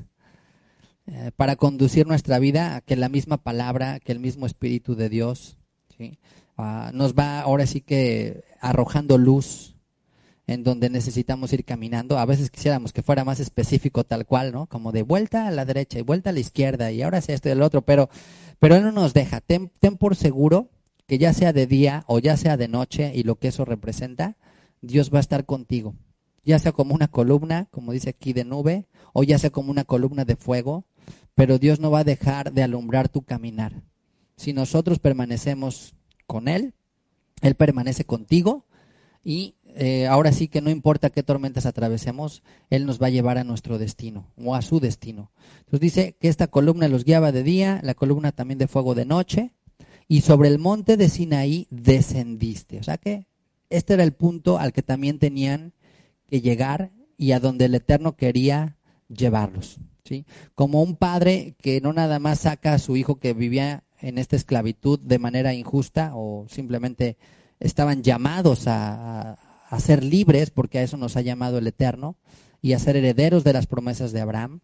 para conducir nuestra vida que la misma palabra, que el mismo Espíritu de Dios, ¿sí? Nos va ahora sí que arrojando luz en donde necesitamos ir caminando. A veces quisiéramos que fuera más específico tal cual, ¿no? Como de vuelta a la derecha y vuelta a la izquierda y ahora sí esto y el otro, pero Él no nos deja. Ten por seguro que ya sea de día o ya sea de noche y lo que eso representa, Dios va a estar contigo. Ya sea como una columna, como dice aquí, de nube, o ya sea como una columna de fuego, pero Dios no va a dejar de alumbrar tu caminar. Si nosotros permanecemos con Él, Él permanece contigo y ahora sí que no importa qué tormentas atravesemos, Él nos va a llevar a nuestro destino o a su destino. Entonces dice que esta columna los guiaba de día, la columna también de fuego de noche, y sobre el monte de Sinaí descendiste. O sea que este era el punto al que también tenían que llegar y a donde el Eterno quería llevarlos, ¿sí? Como un padre que no nada más saca a su hijo que vivía en esta esclavitud de manera injusta o simplemente estaban llamados a ser libres, porque a eso nos ha llamado el Eterno, y a ser herederos de las promesas de Abraham.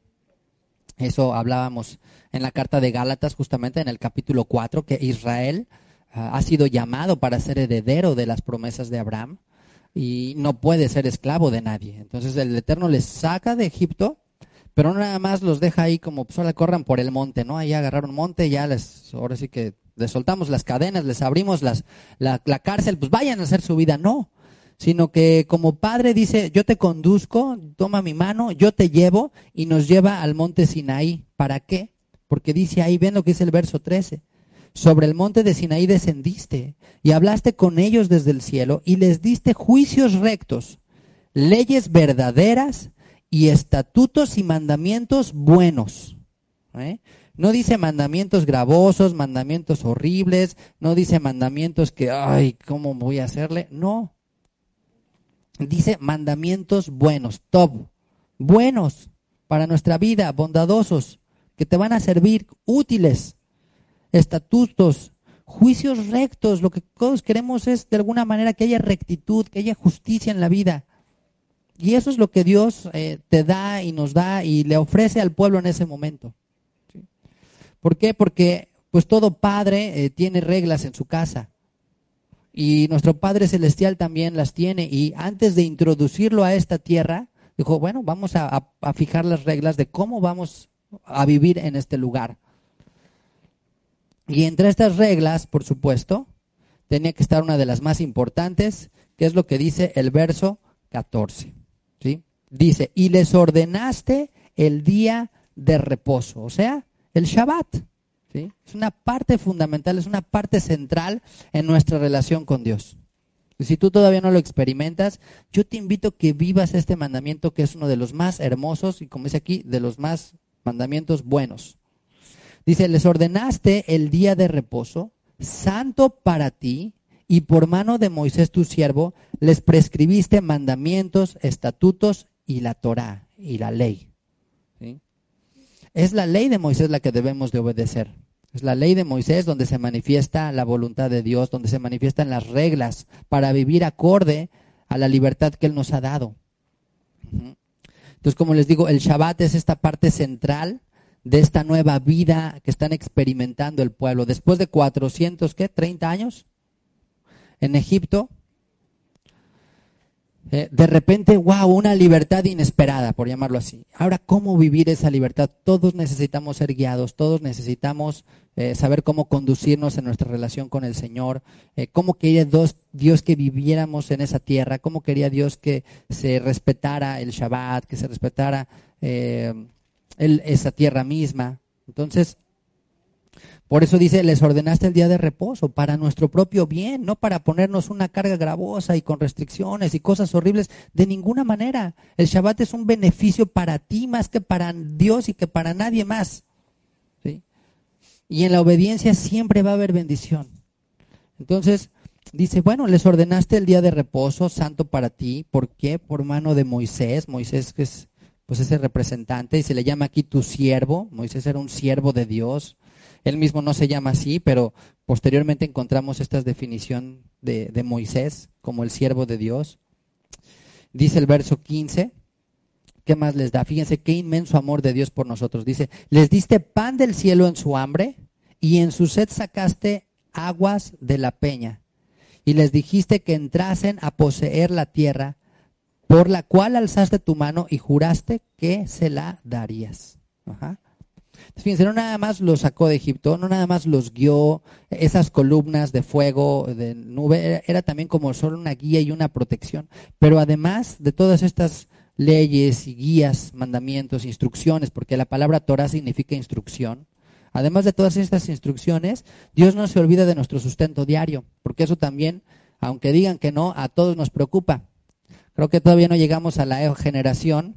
Eso hablábamos en la carta de Gálatas, justamente en el capítulo 4, que Israel ha sido llamado para ser heredero de las promesas de Abraham y no puede ser esclavo de nadie. Entonces el Eterno les saca de Egipto, pero no nada más los deja ahí como solo corran por el monte, ¿no? Ahí agarraron monte, ya ahora sí que les soltamos las cadenas, les abrimos la cárcel, pues vayan a hacer su vida. No, sino que como padre dice, yo te conduzco, toma mi mano, yo te llevo, y nos lleva al monte Sinaí. ¿Para qué? Porque dice ahí, ven lo que dice el verso 13. Sobre el monte de Sinaí descendiste y hablaste con ellos desde el cielo y les diste juicios rectos, leyes verdaderas y estatutos y mandamientos buenos. No dice mandamientos gravosos, mandamientos horribles, no dice mandamientos que, ay, ¿cómo voy a hacerle? No. Dice mandamientos buenos, top, buenos para nuestra vida, bondadosos, que te van a servir, útiles, estatutos, juicios rectos. Lo que todos queremos es de alguna manera que haya rectitud, que haya justicia en la vida. Y eso es lo que Dios te da y nos da y le ofrece al pueblo en ese momento. ¿Sí? ¿Por qué? Porque pues todo padre tiene reglas en su casa. Y nuestro Padre Celestial también las tiene, y antes de introducirlo a esta tierra, Dijo, bueno, vamos a fijar las reglas de cómo vamos a vivir en este lugar. Y entre estas reglas, por supuesto, tenía que estar una de las más importantes, que es lo que dice el verso 14. ¿Sí? Dice, y les ordenaste el día de reposo, o sea, el Shabbat. ¿Sí? Es una parte fundamental, es una parte central en nuestra relación con Dios. Y si tú todavía no lo experimentas, yo te invito a que vivas este mandamiento, que es uno de los más hermosos y, como dice aquí, de los más mandamientos buenos. Dice, les ordenaste el día de reposo, santo para ti, y por mano de Moisés tu siervo, les prescribiste mandamientos, estatutos y la Torá, y la ley. ¿Sí? Es la ley de Moisés la que debemos de obedecer. Es la ley de Moisés donde se manifiesta la voluntad de Dios, donde se manifiestan las reglas para vivir acorde a la libertad que Él nos ha dado. Entonces, como les digo, el Shabbat es esta parte central de esta nueva vida que están experimentando el pueblo. Después de 430 años en Egipto, de repente, wow, una libertad inesperada, por llamarlo así. Ahora, ¿cómo vivir esa libertad? Todos necesitamos ser guiados, todos necesitamos saber cómo conducirnos en nuestra relación con el Señor, cómo quería Dios que viviéramos en esa tierra, cómo quería Dios que se respetara el Shabbat, que se respetara esa tierra misma. Entonces, por eso dice, les ordenaste el día de reposo para nuestro propio bien, no para ponernos una carga gravosa y con restricciones y cosas horribles, de ninguna manera. El Shabbat es un beneficio para ti más que para Dios y que para nadie más. ¿Sí? Y en la obediencia siempre va a haber bendición. Entonces, dice, bueno, les ordenaste el día de reposo, santo para ti. ¿Por qué? Por mano de Moisés. Moisés, que es pues ese representante, y se le llama aquí tu siervo. Moisés era un siervo de Dios. Él mismo no se llama así, pero posteriormente encontramos esta definición de Moisés como el siervo de Dios. Dice el verso 15, ¿qué más les da? Fíjense qué inmenso amor de Dios por nosotros. Dice, les diste pan del cielo en su hambre, y en su sed sacaste aguas de la peña. Y les dijiste que entrasen a poseer la tierra, por la cual alzaste tu mano y juraste que se la darías. Ajá. Fíjense, no nada más los sacó de Egipto, no nada más los guió, esas columnas de fuego, de nube, era también como solo una guía y una protección. Pero además de todas estas leyes y guías, mandamientos, instrucciones, porque la palabra Torah significa instrucción, además de todas estas instrucciones, Dios no se olvida de nuestro sustento diario, porque eso también, aunque digan que no, a todos nos preocupa. Creo que todavía no llegamos a la generación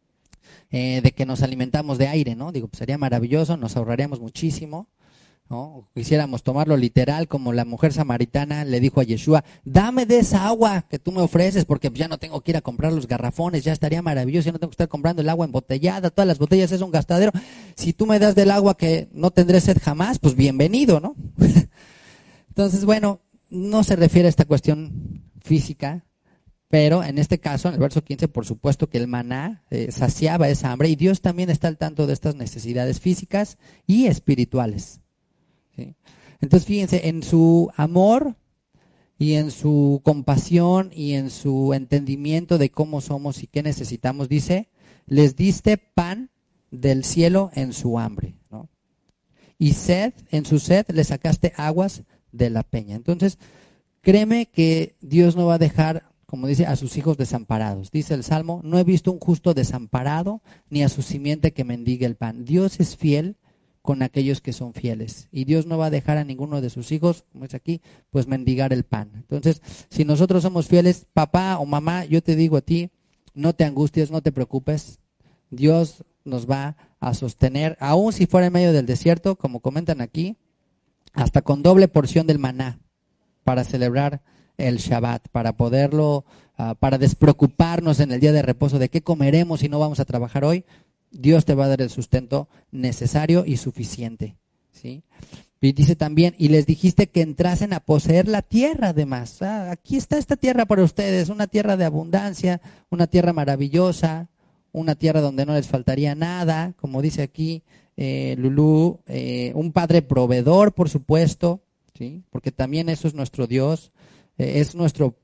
de que nos alimentamos de aire, ¿no? Digo, pues sería maravilloso, nos ahorraríamos muchísimo, ¿no? O quisiéramos tomarlo literal, como la mujer samaritana le dijo a Yeshua, dame de esa agua que tú me ofreces, porque ya no tengo que ir a comprar los garrafones, ya estaría maravilloso, ya no tengo que estar comprando el agua embotellada, todas las botellas es un gastadero. Si tú me das del agua que no tendré sed jamás, pues bienvenido, ¿no? Entonces, bueno, no se refiere a esta cuestión física, pero en este caso, en el verso 15, por supuesto que el maná saciaba esa hambre, y Dios también está al tanto de estas necesidades físicas y espirituales. ¿Sí? Entonces, fíjense, en su amor y en su compasión y en su entendimiento de cómo somos y qué necesitamos, dice, les diste pan del cielo en su hambre, ¿no? Y sed, en su sed le sacaste aguas de la peña. Entonces, créeme que Dios no va a dejar, como dice, a sus hijos desamparados. Dice el Salmo, no he visto un justo desamparado, ni a su simiente que mendigue el pan. Dios es fiel con aquellos que son fieles. Y Dios no va a dejar a ninguno de sus hijos, como es aquí, pues mendigar el pan. Entonces, si nosotros somos fieles, papá o mamá, yo te digo a ti, no te angusties, no te preocupes. Dios nos va a sostener, aun si fuera en medio del desierto, como comentan aquí, hasta con doble porción del maná, para celebrar el Shabbat, para poderlo, para despreocuparnos en el día de reposo de qué comeremos si no vamos a trabajar hoy. Dios te va a dar el sustento necesario y suficiente, ¿sí? Y dice también, y les dijiste que entrasen a poseer la tierra además. Aquí está esta tierra para ustedes, una tierra de abundancia, una tierra maravillosa, una tierra donde no les faltaría nada, como dice aquí Lulú, un padre proveedor, por supuesto, ¿sí? Porque también eso es nuestro Dios, es nuestro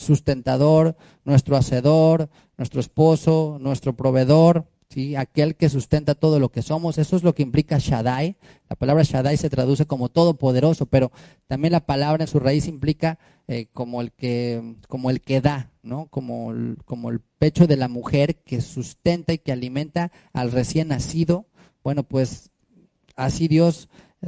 sustentador, nuestro hacedor, nuestro esposo, nuestro proveedor, ¿sí? Aquel que sustenta todo lo que somos. Eso es lo que implica Shaddai. La palabra Shaddai se traduce como todopoderoso, pero también la palabra en su raíz implica como el que da, ¿no? Como el pecho de la mujer que sustenta y que alimenta al recién nacido. Bueno, pues así Dios,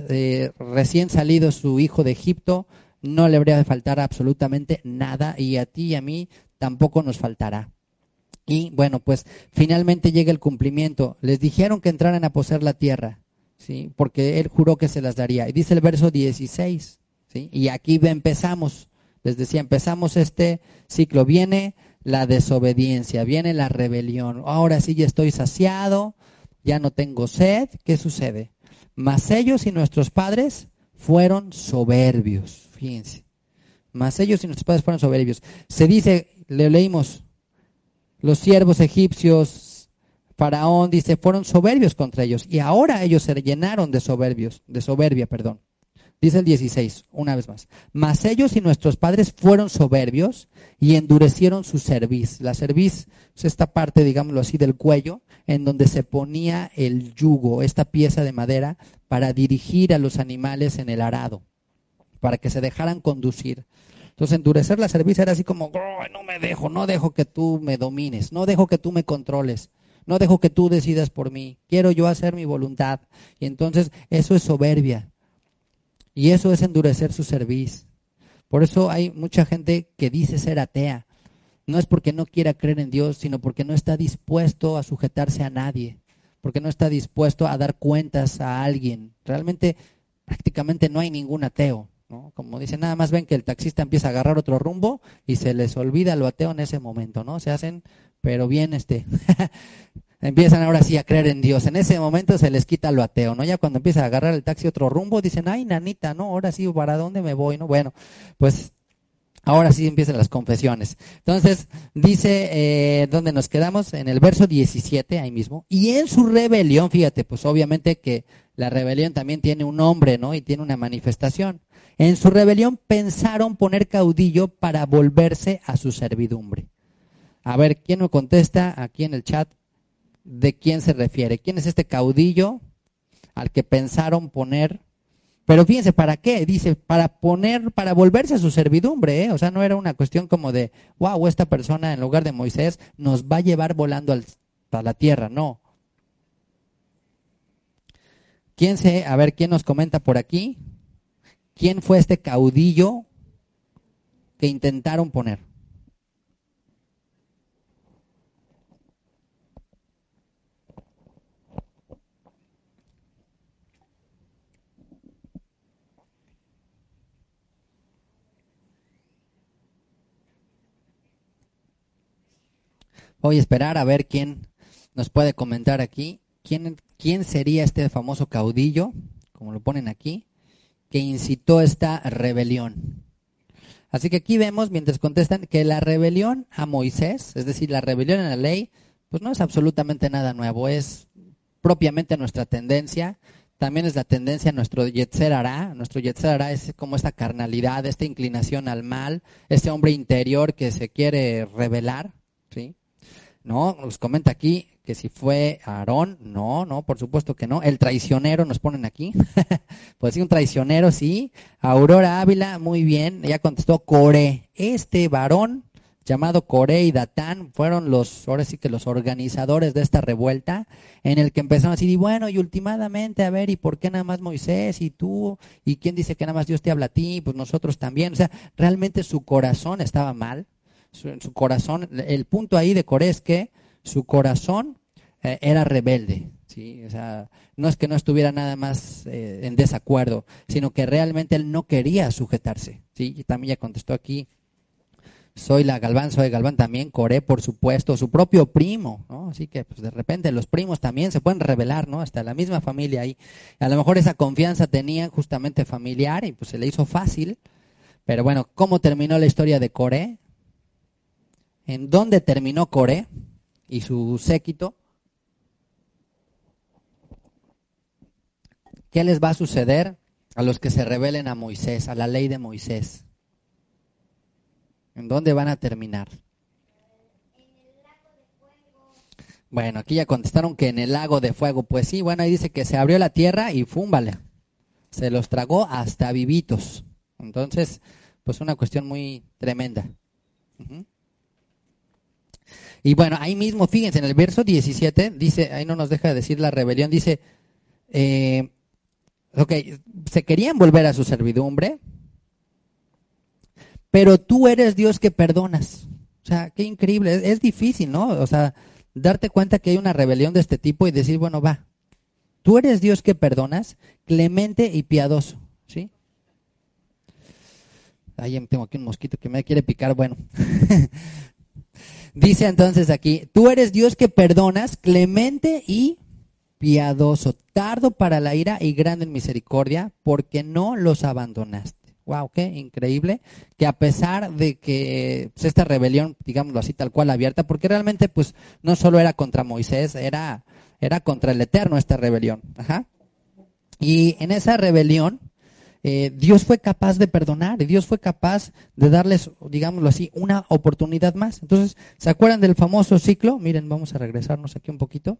recién salido su hijo de Egipto, no le habría de faltar absolutamente nada, y a ti y a mí tampoco nos faltará. Y bueno, pues finalmente llega el cumplimiento. Les dijeron que entraran a poseer la tierra, ¿sí? Porque él juró que se las daría. Y dice el verso 16, ¿sí? Y aquí empezamos. Les decía, empezamos este ciclo. Viene la desobediencia, viene la rebelión. Ahora sí ya estoy saciado, ya no tengo sed. ¿Qué sucede? Mas ellos y nuestros padres fueron soberbios. Fíjense. Mas ellos y nuestros padres fueron soberbios. Se dice, le leímos, los siervos egipcios, Faraón, dice, fueron soberbios contra ellos. Y ahora ellos se llenaron de soberbia, perdón. Dice el 16, una vez más. Mas ellos y nuestros padres fueron soberbios y endurecieron su cerviz. La cerviz es esta parte, digámoslo así, del cuello, en donde se ponía el yugo, esta pieza de madera, para dirigir a los animales en el arado, para que se dejaran conducir. Entonces, endurecer la cerviz era así como, no dejo que tú me domines, no dejo que tú me controles, no dejo que tú decidas por mí, quiero yo hacer mi voluntad. Y entonces eso es soberbia. Y eso es endurecer su cerviz. Por eso hay mucha gente que dice ser atea. No es porque no quiera creer en Dios, sino porque no está dispuesto a sujetarse a nadie, porque no está dispuesto a dar cuentas a alguien. Realmente, prácticamente no hay ningún ateo, ¿no? Como dicen, nada más ven que el taxista empieza a agarrar otro rumbo y se les olvida lo ateo en ese momento, ¿no? Se hacen, pero bien, empiezan ahora sí a creer en Dios. En ese momento se les quita lo ateo, ¿no? Ya cuando empieza a agarrar el taxi otro rumbo, dicen, ay, nanita, ¿no? Ahora sí, ¿para dónde me voy, no? Bueno, pues ahora sí empiezan las confesiones. Entonces, dice, ¿dónde nos quedamos? En el verso 17, ahí mismo. Y en su rebelión, fíjate, pues obviamente que la rebelión también tiene un nombre, ¿no? Y tiene una manifestación. En su rebelión pensaron poner caudillo para volverse a su servidumbre. A ver, ¿quién me contesta aquí en el chat de quién se refiere? ¿Quién es este caudillo al que pensaron poner? Pero fíjense, ¿para qué? Dice, para volverse a su servidumbre, ¿eh? O sea, no era una cuestión como de, wow, esta persona en lugar de Moisés nos va a llevar volando a la tierra, no. A ver, ¿quién nos comenta por aquí? ¿Quién fue este caudillo que intentaron poner? Voy a esperar a ver quién nos puede comentar aquí. ¿Quién sería este famoso caudillo, como lo ponen aquí, que incitó esta rebelión? Así que aquí vemos, mientras contestan, que la rebelión a Moisés, es decir, la rebelión en la ley, pues no es absolutamente nada nuevo, es propiamente nuestra tendencia, también es la tendencia a nuestro Yetzer Hará. Nuestro Yetzer Hará es como esta carnalidad, esta inclinación al mal, este hombre interior que se quiere rebelar, ¿sí? No, nos comenta aquí que si fue Aarón, no, por supuesto que no. El traicionero nos ponen aquí. Pues sí, un traicionero, sí. Aurora Ávila, muy bien. Ella contestó Coré. Este varón llamado Coré y Datán fueron ahora sí que los organizadores de esta revuelta, en el que empezaron a decir, y bueno, y últimamente, a ver, ¿y por qué nada más Moisés y tú? ¿Y quién dice que nada más Dios te habla a ti? Pues nosotros también. O sea, realmente su corazón estaba mal. Su corazón, el punto ahí de Coré es que su corazón era rebelde, ¿sí? O sea, no es que no estuviera nada más en desacuerdo, sino que realmente él no quería sujetarse, ¿sí? Y también ya contestó aquí, soy Galván también, Coré, por supuesto, su propio primo, ¿no? Así que pues de repente los primos también se pueden rebelar, ¿no? Hasta la misma familia ahí. A lo mejor esa confianza tenían justamente familiar y pues se le hizo fácil, pero bueno, ¿cómo terminó la historia de Coré? ¿En dónde terminó Coré y su séquito? ¿Qué les va a suceder a los que se rebelen a Moisés, a la ley de Moisés? ¿En dónde van a terminar? Bueno, aquí ya contestaron que en el lago de fuego. Pues sí, bueno, ahí dice que se abrió la tierra y fúmbale. Se los tragó hasta vivitos. Entonces, pues una cuestión muy tremenda. Ujú. Y bueno, ahí mismo, fíjense, en el verso 17, dice, ahí no nos deja de decir la rebelión, dice, eh, ok, se querían volver a su servidumbre, pero tú eres Dios que perdonas. O sea, qué increíble, es difícil, ¿no? O sea, darte cuenta que hay una rebelión de este tipo y decir, bueno, va, tú eres Dios que perdonas, clemente y piadoso, ¿sí? Ahí tengo aquí un mosquito que me quiere picar, bueno. Dice entonces aquí, tú eres Dios que perdonas, clemente y piadoso, tardo para la ira y grande en misericordia, porque no los abandonaste. Wow, qué increíble que a pesar de que pues, esta rebelión, digámoslo así, tal cual abierta, porque realmente pues no solo era contra Moisés, era contra el Eterno esta rebelión. Ajá. Y en esa rebelión, Dios fue capaz de perdonar y Dios fue capaz de darles, digámoslo así, una oportunidad más. Entonces, ¿se acuerdan del famoso ciclo? Miren, vamos a regresarnos aquí un poquito.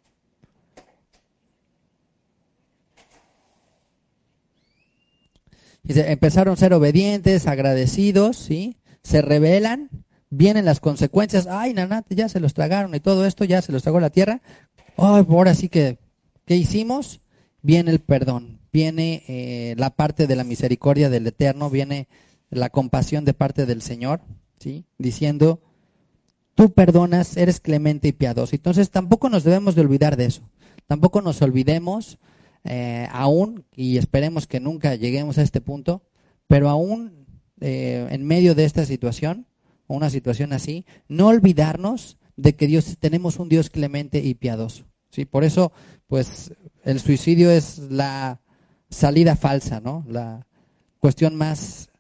Dice, empezaron a ser obedientes, agradecidos, ¿sí? Se rebelan, vienen las consecuencias. Ay, nanate, ya se los tragaron y todo esto, ya se los tragó la tierra. Ay, ahora sí que, ¿qué hicimos? Viene el perdón, viene la parte de la misericordia del Eterno, viene la compasión de parte del Señor, ¿sí? Diciendo, tú perdonas, eres clemente y piadoso. Entonces tampoco nos debemos de olvidar de eso. Tampoco nos olvidemos aún, y esperemos que nunca lleguemos a este punto, pero aún en medio de esta situación, o una situación así, no olvidarnos de que tenemos un Dios clemente y piadoso. ¿Sí? Por eso, pues, el suicidio es la salida falsa, ¿no? La cuestión más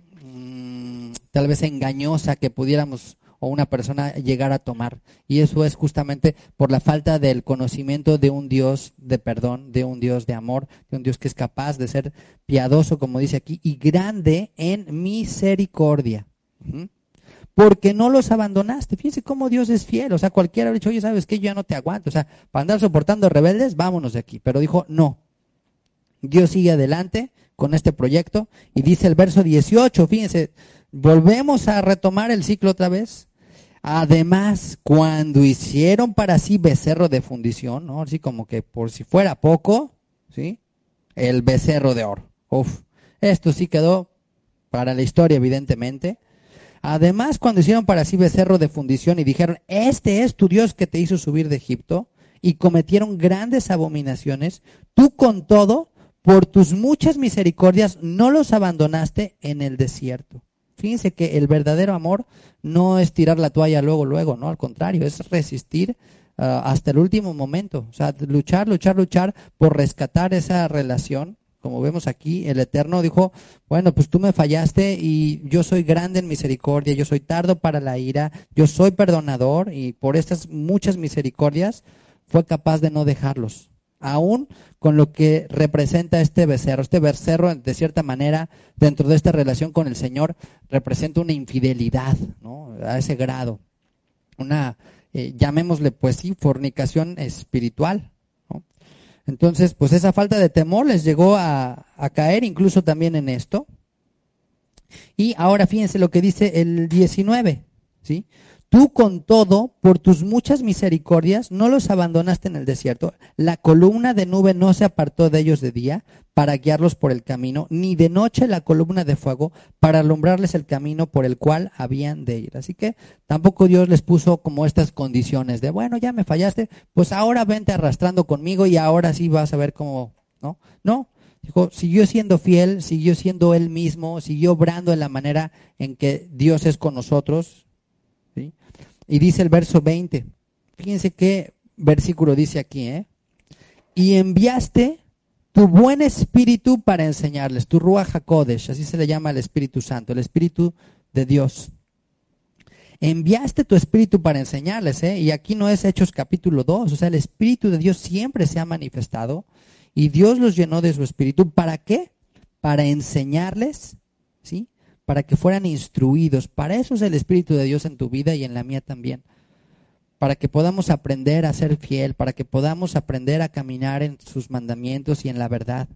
tal vez engañosa que pudiéramos o una persona llegar a tomar. Y eso es justamente por la falta del conocimiento de un Dios de perdón, de un Dios de amor, de un Dios que es capaz de ser piadoso, como dice aquí, y grande en misericordia. ¿Mm? Porque no los abandonaste. Fíjense cómo Dios es fiel. O sea, cualquiera ha dicho, oye, ¿sabes qué? Yo ya no te aguanto. O sea, para andar soportando rebeldes, vámonos de aquí. Pero dijo, no. Dios sigue adelante con este proyecto y dice el verso 18, fíjense, volvemos a retomar el ciclo otra vez. Además, cuando hicieron para sí becerro de fundición, ¿no? Así como que por si fuera poco, ¿sí? El becerro de oro. Uf, esto sí quedó para la historia, evidentemente. Además, cuando hicieron para sí becerro de fundición y dijeron, este es tu Dios que te hizo subir de Egipto, y cometieron grandes abominaciones, tú con todo, por tus muchas misericordias, no los abandonaste en el desierto. Fíjense que el verdadero amor no es tirar la toalla luego, no, al contrario, es resistir hasta el último momento. O sea, luchar por rescatar esa relación. Como vemos aquí, el Eterno dijo, bueno, pues tú me fallaste y yo soy grande en misericordia, yo soy tardo para la ira, yo soy perdonador y por estas muchas misericordias fue capaz de no dejarlos. Aún con lo que representa este becerro. Este becerro, de cierta manera, dentro de esta relación con el Señor, representa una infidelidad, ¿no? A ese grado. Una, llamémosle, pues sí, fornicación espiritual, ¿no? Entonces, pues esa falta de temor les llegó a caer incluso también en esto. Y ahora fíjense lo que dice el 19, ¿sí? Tú con todo, por tus muchas misericordias, no los abandonaste en el desierto. La columna de nube no se apartó de ellos de día para guiarlos por el camino, ni de noche la columna de fuego para alumbrarles el camino por el cual habían de ir. Así que tampoco Dios les puso como estas condiciones de, bueno, ya me fallaste, pues ahora vente arrastrando conmigo y ahora sí vas a ver cómo, ¿no? No. Dijo, siguió siendo fiel, siguió siendo él mismo, siguió obrando en la manera en que Dios es con nosotros. ¿Sí? Y dice el verso 20, fíjense qué versículo dice aquí, ¿eh? Y enviaste tu buen espíritu para enseñarles, tu Ruach HaKodesh, así se le llama al Espíritu Santo, el Espíritu de Dios. Enviaste tu espíritu para enseñarles, ¿eh? Y aquí no es Hechos capítulo 2, o sea, el Espíritu de Dios siempre se ha manifestado y Dios los llenó de su espíritu. ¿Para qué? Para enseñarles, ¿sí? para que fueran instruidos. Para eso es el Espíritu de Dios en tu vida y en la mía también. Para que podamos aprender a ser fiel, para que podamos aprender a caminar en sus mandamientos y en la verdad.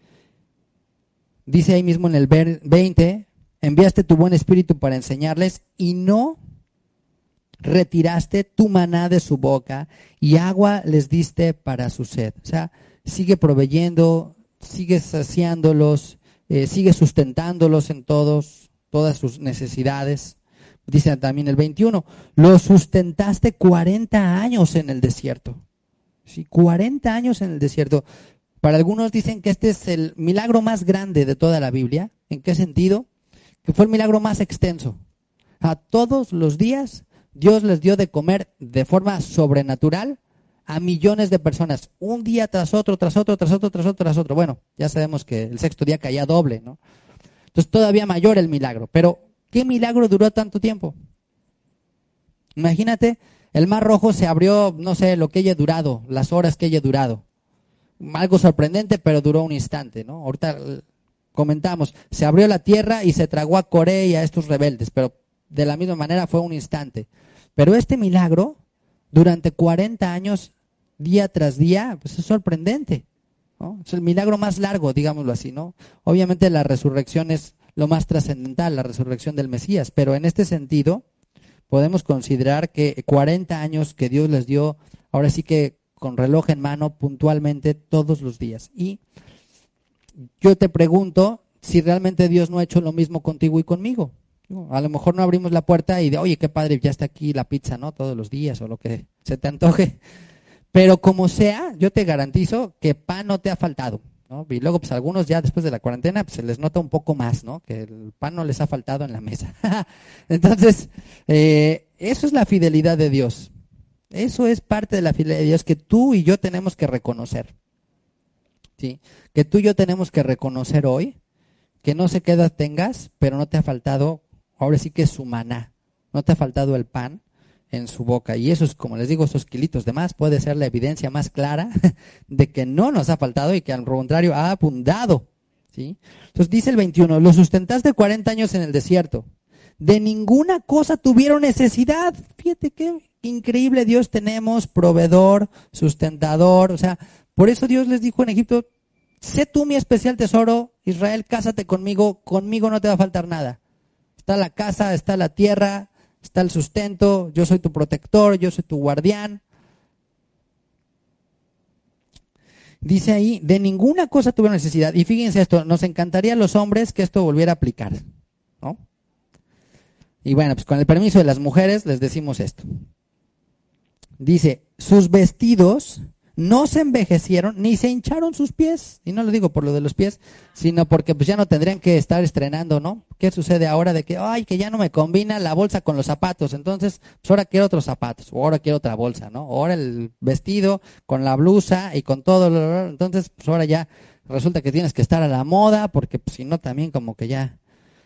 Dice ahí mismo en el 20, enviaste tu buen espíritu para enseñarles y no retiraste tu maná de su boca y agua les diste para su sed. O sea, sigue proveyendo, sigue saciándolos, sigue sustentándolos en todas sus necesidades. Dice también el 21, los sustentaste 40 años en el desierto. Sí, 40 años en el desierto. Para algunos dicen que este es el milagro más grande de toda la Biblia. ¿En qué sentido? Que fue el milagro más extenso. A todos los días Dios les dio de comer de forma sobrenatural a millones de personas, un día tras otro, tras otro, tras otro, tras otro, tras otro. Bueno, ya sabemos que el sexto día caía doble, ¿no? Entonces todavía mayor el milagro. Pero, ¿qué milagro duró tanto tiempo? Imagínate, el Mar Rojo se abrió, no sé, lo que haya durado, las horas que haya durado. Algo sorprendente, pero duró un instante, ¿no? Ahorita comentamos, se abrió la tierra y se tragó a Coré y a estos rebeldes, pero de la misma manera fue un instante. Pero este milagro, durante 40 años, día tras día, pues es sorprendente, ¿no? Es el milagro más largo, digámoslo así, ¿no? Obviamente la resurrección es lo más trascendental, la resurrección del Mesías, pero en este sentido podemos considerar que 40 años que Dios les dio, ahora sí que con reloj en mano, puntualmente todos los días. Y yo te pregunto si realmente Dios no ha hecho lo mismo contigo y conmigo. A lo mejor no abrimos la puerta y de, oye, qué padre, ya está aquí la pizza, ¿no? Todos los días o lo que se te antoje. Pero como sea, yo te garantizo que pan no te ha faltado, ¿no? Y luego, pues algunos ya después de la cuarentena, pues se les nota un poco más, ¿no? Que el pan no les ha faltado en la mesa. Entonces, eso es la fidelidad de Dios. Eso es parte de la fidelidad de Dios que tú y yo tenemos que reconocer. ¿Sí? Que tú y yo tenemos que reconocer hoy, que no sé qué edad tengas, pero no te ha faltado, ahora sí que es su maná, no te ha faltado el pan en su boca. Y eso es, como les digo, esos kilitos de más puede ser la evidencia más clara de que no nos ha faltado y que al contrario ha abundado. ¿Sí? Entonces dice el 21, lo sustentaste 40 años en el desierto, de ninguna cosa tuvieron necesidad. Fíjate qué increíble Dios tenemos, proveedor, sustentador. O sea, por eso Dios les dijo en Egipto, sé tú mi especial tesoro, Israel, cásate conmigo no te va a faltar nada. Está la casa, está la tierra, está el sustento, yo soy tu protector, yo soy tu guardián. Dice ahí, de ninguna cosa tuvieron necesidad. Y fíjense esto, nos encantaría a los hombres que esto volviera a aplicar, ¿no? Y bueno, pues con el permiso de las mujeres les decimos esto. Dice, sus vestidos no se envejecieron ni se hincharon sus pies. Y no lo digo por lo de los pies, sino porque pues ya no tendrían que estar estrenando, ¿no? ¿Qué sucede ahora de que, ay, que ya no me combina la bolsa con los zapatos? Entonces, pues ahora quiero otros zapatos, o ahora quiero otra bolsa, ¿no? O ahora el vestido con la blusa y con todo. Entonces, pues ahora ya resulta que tienes que estar a la moda, porque pues, si no también como que ya,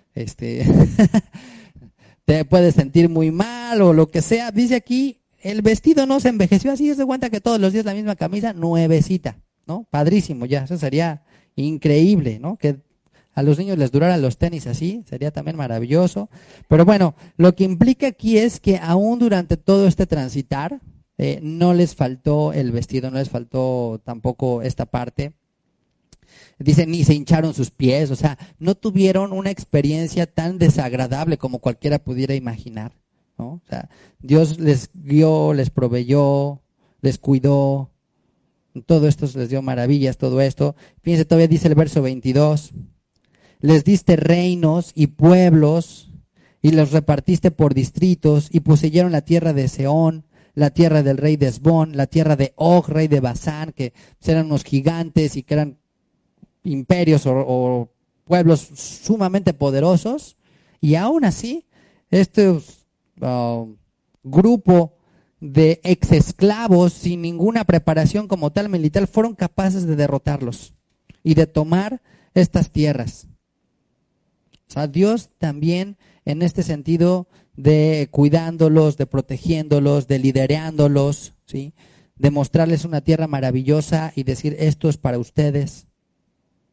te puedes sentir muy mal o lo que sea. Dice aquí, el vestido no se envejeció, así se cuenta que todos los días la misma camisa nuevecita, ¿no? Padrísimo ya, eso sería increíble, ¿no? Que a los niños les duraran los tenis así, sería también maravilloso. Pero bueno, lo que implica aquí es que aún durante todo este transitar, no les faltó el vestido, no les faltó tampoco esta parte. Dice, ni se hincharon sus pies, o sea, no tuvieron una experiencia tan desagradable como cualquiera pudiera imaginar, ¿no? O sea, Dios les guió, les proveyó, les cuidó, todo esto les dio maravillas, todo esto. Fíjense, todavía dice el verso 22, les diste reinos y pueblos y los repartiste por distritos y poseyeron la tierra de Seón, la tierra del rey de Hesbón, la tierra de Og, rey de Basán, que eran unos gigantes y que eran imperios o pueblos sumamente poderosos, y aún así este grupo de ex esclavos sin ninguna preparación como tal militar fueron capaces de derrotarlos y de tomar estas tierras. O sea, Dios también en este sentido de cuidándolos, de protegiéndolos, de liderándolos, ¿sí? De mostrarles una tierra maravillosa y decir, esto es para ustedes.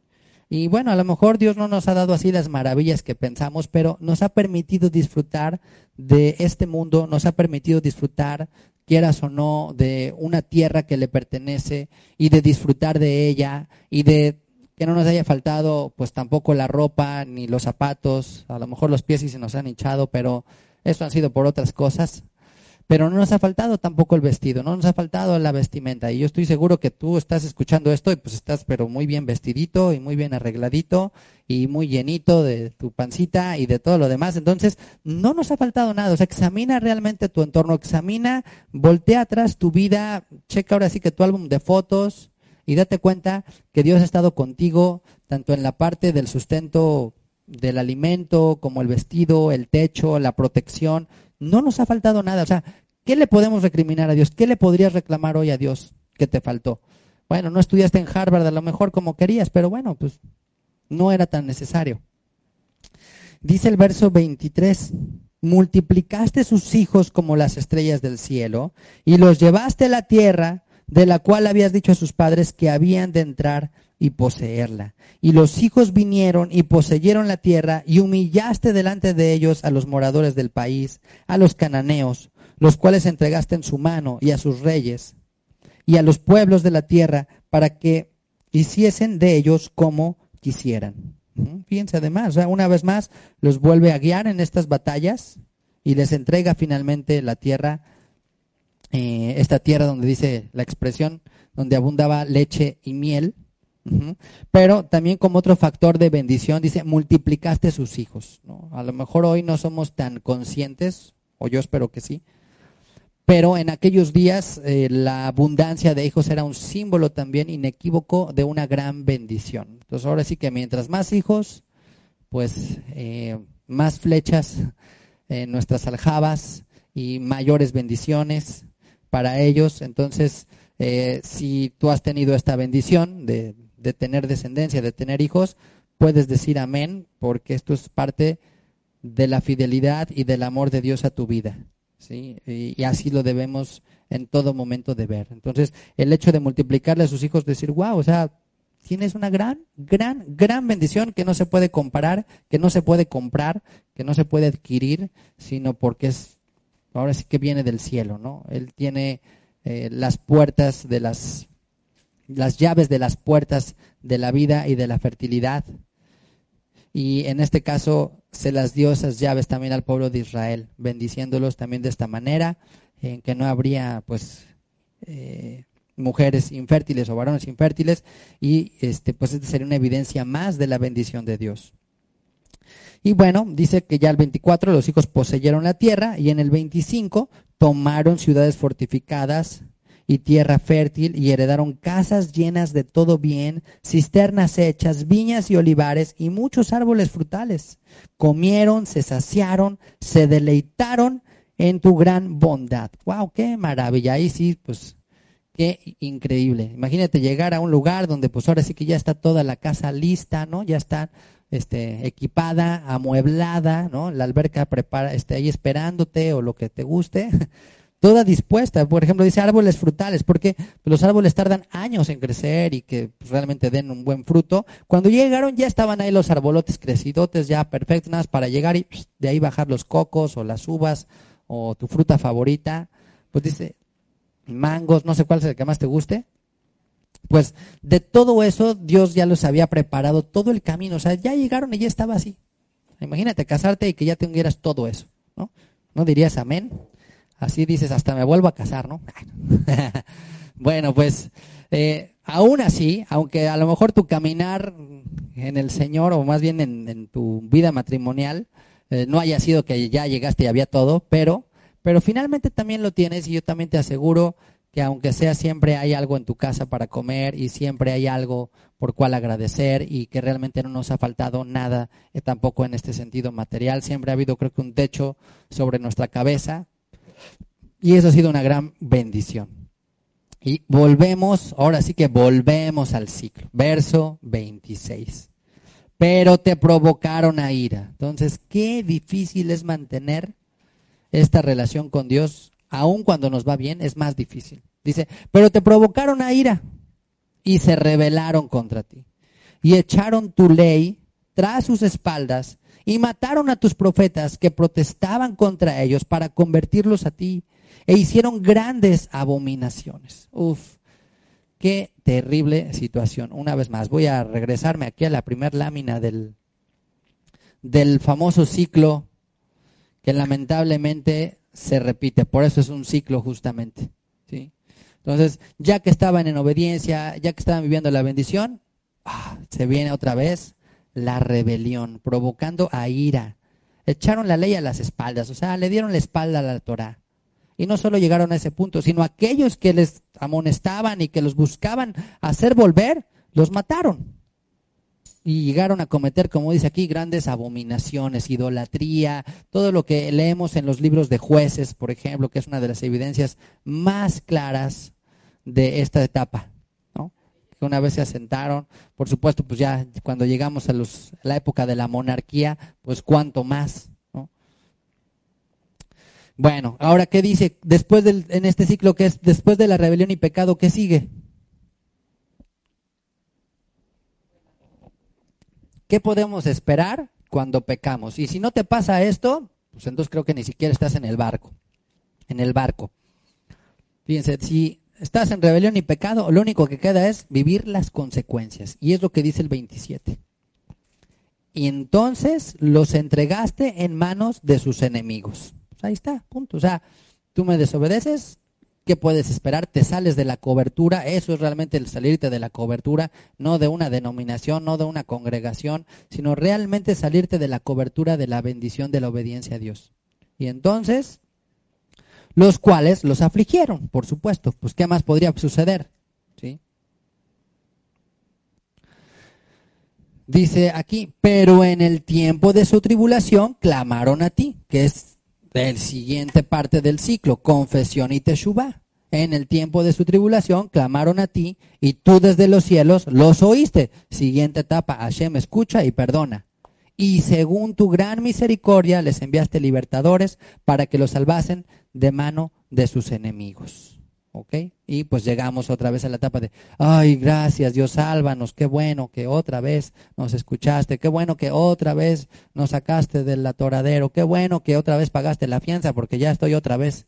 Y bueno, a lo mejor Dios no nos ha dado así las maravillas que pensamos, pero nos ha permitido disfrutar de este mundo, nos ha permitido disfrutar, quieras o no, de una tierra que le pertenece y de disfrutar de ella y de que no nos haya faltado pues tampoco la ropa ni los zapatos, a lo mejor los pies sí se nos han hinchado, pero eso han sido por otras cosas. Pero no nos ha faltado tampoco el vestido, no nos ha faltado la vestimenta. Y yo estoy seguro que tú estás escuchando esto y pues estás pero muy bien vestidito y muy bien arregladito y muy llenito de tu pancita y de todo lo demás. Entonces, no nos ha faltado nada. O sea, examina realmente tu entorno, examina, voltea atrás tu vida, checa ahora sí que tu álbum de fotos y date cuenta que Dios ha estado contigo tanto en la parte del sustento del alimento como el vestido, el techo, la protección. No nos ha faltado nada. O sea, ¿qué le podemos recriminar a Dios? ¿Qué le podrías reclamar hoy a Dios que te faltó? Bueno, no estudiaste en Harvard a lo mejor como querías, pero bueno, pues no era tan necesario. Dice el verso 23, multiplicaste sus hijos como las estrellas del cielo y los llevaste a la tierra de la cual habías dicho a sus padres que habían de entrar y poseerla. Y los hijos vinieron y poseyeron la tierra y humillaste delante de ellos a los moradores del país, a los cananeos, los cuales entregaste en su mano y a sus reyes y a los pueblos de la tierra para que hiciesen de ellos como quisieran. Fíjense además, o sea, una vez más los vuelve a guiar en estas batallas y les entrega finalmente la tierra, esta tierra donde dice la expresión, donde abundaba leche y miel. Pero también como otro factor de bendición dice, multiplicaste sus hijos, ¿no? A lo mejor hoy no somos tan conscientes, o yo espero que sí, pero en aquellos días la abundancia de hijos era un símbolo también inequívoco de una gran bendición. Entonces ahora sí que mientras más hijos, pues más flechas en nuestras aljabas y mayores bendiciones para ellos. Entonces, si tú has tenido esta bendición de tener descendencia, de tener hijos, puedes decir amén, porque esto es parte de la fidelidad y del amor de Dios a tu vida, ¿sí? Y así lo debemos en todo momento de ver. Entonces, el hecho de multiplicarle a sus hijos, decir, wow, o sea, tienes una gran bendición que no se puede comparar, que no se puede comprar, que no se puede adquirir, sino porque es, ahora sí que viene del cielo, ¿no? Él tiene las puertas de las llaves de las puertas de la vida y de la fertilidad. Y en este caso se las dio esas llaves también al pueblo de Israel, bendiciéndolos también de esta manera, en que no habría pues mujeres infértiles o varones infértiles, y pues esta sería una evidencia más de la bendición de Dios. Y bueno, dice que ya el 24 los hijos poseyeron la tierra y en el 25 tomaron ciudades fortificadas y tierra fértil y heredaron casas llenas de todo bien, cisternas hechas, viñas y olivares y muchos árboles frutales. Comieron, se saciaron, se deleitaron en tu gran bondad. ¡Wow! ¡Qué maravilla! Ahí sí, pues, qué increíble. Imagínate llegar a un lugar donde pues ahora sí que ya está toda la casa lista, ¿no? Ya está equipada, amueblada, ¿no? La alberca prepara, ahí esperándote o lo que te guste. Toda dispuesta. Por ejemplo, dice árboles frutales, porque los árboles tardan años en crecer y que pues, realmente den un buen fruto. Cuando llegaron ya estaban ahí los arbolotes crecidotes, ya perfectos, nada más para llegar y de ahí bajar los cocos o las uvas o tu fruta favorita. Pues dice mangos, no sé cuál es el que más te guste. Pues de todo eso Dios ya los había preparado todo el camino. O sea, ya llegaron y ya estaba así. Imagínate casarte y que ya tuvieras todo eso, ¿no? ¿No dirías amén? Así dices, hasta me vuelvo a casar, ¿no? Bueno, pues aún así, aunque a lo mejor tu caminar en el Señor, o más bien en tu vida matrimonial, no haya sido que ya llegaste y había todo, pero finalmente también lo tienes, y yo también te aseguro que aunque sea, siempre hay algo en tu casa para comer y siempre hay algo por cual agradecer, y que realmente no nos ha faltado nada tampoco en este sentido material. Siempre ha habido, creo que, un techo sobre nuestra cabeza. Y eso ha sido una gran bendición. Y volvemos, ahora sí que volvemos al ciclo. Verso 26. Pero te provocaron a ira. Entonces, qué difícil es mantener esta relación con Dios, aun cuando nos va bien, es más difícil. Dice, pero te provocaron a ira y se rebelaron contra ti. y echaron tu ley tras sus espaldas y mataron a tus profetas que protestaban contra ellos para convertirlos a ti e hicieron grandes abominaciones. Uf, qué terrible situación. Una vez más, voy a regresarme aquí a la primer lámina del famoso ciclo que lamentablemente se repite. Por eso es un ciclo justamente, ¿sí? Entonces, ya que estaban en obediencia, ya que estaban viviendo la bendición, se viene otra vez la rebelión, provocando a ira. Echaron la ley a las espaldas, o sea, le dieron la espalda a la Torá. Y no solo llegaron a ese punto, sino aquellos que les amonestaban y que los buscaban hacer volver, los mataron. Y llegaron a cometer, como dice aquí, grandes abominaciones, idolatría, todo lo que leemos en los libros de Jueces, por ejemplo, que es una de las evidencias más claras de esta etapa, ¿no? Que una vez se asentaron, por supuesto, pues ya cuando llegamos a la época de la monarquía, pues cuánto más, ¿no? Bueno, ahora, ¿qué dice? En este ciclo que es después de la rebelión y pecado, ¿qué sigue? ¿Qué podemos esperar cuando pecamos? Y si no te pasa esto, pues entonces creo que ni siquiera estás en el barco. En el barco. Fíjense, si estás en rebelión y pecado, lo único que queda es vivir las consecuencias. Y es lo que dice el 27. Y entonces los entregaste en manos de sus enemigos. Pues ahí está, punto. O sea, tú me desobedeces, ¿qué puedes esperar? Te sales de la cobertura. Eso es realmente el salirte de la cobertura, no de una denominación, no de una congregación, sino realmente salirte de la cobertura de la bendición de la obediencia a Dios. Y entonces, los cuales los afligieron, por supuesto. Pues ¿qué más podría suceder? ¿Sí? Dice aquí, pero en el tiempo de su tribulación clamaron a ti, que es la siguiente parte del ciclo, confesión y teshuvá. En el tiempo de su tribulación clamaron a ti y tú desde los cielos los oíste. Siguiente etapa, Hashem escucha y perdona. Y según tu gran misericordia les enviaste libertadores para que los salvasen de mano de sus enemigos. ¿Ok? Y pues llegamos otra vez a la etapa de, ay, gracias Dios, sálvanos, qué bueno que otra vez nos escuchaste, qué bueno que otra vez nos sacaste del atoradero, qué bueno que otra vez pagaste la fianza porque ya estoy otra vez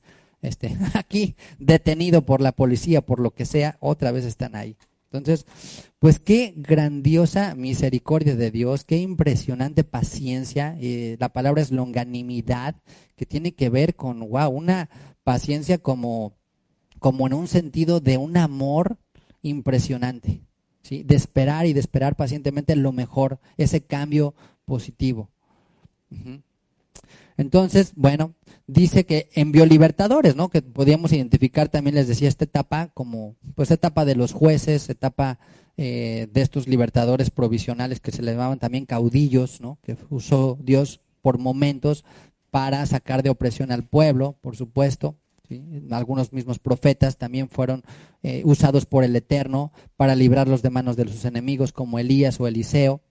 aquí detenido por la policía, por lo que sea, otra vez están ahí. Entonces, pues qué grandiosa misericordia de Dios, qué impresionante paciencia, la palabra es longanimidad, que tiene que ver con, una paciencia como en un sentido de un amor impresionante, ¿sí? De esperar pacientemente lo mejor, ese cambio positivo. Uh-huh. Entonces, bueno, dice que envió libertadores, ¿no? Que podíamos identificar también, les decía, esta etapa como, pues etapa de los jueces, etapa de estos libertadores provisionales que se le llamaban también caudillos, ¿no? Que usó Dios por momentos para sacar de opresión al pueblo, por supuesto. ¿Sí? Algunos mismos profetas también fueron usados por el Eterno para librarlos de manos de sus enemigos, como Elías o Eliseo.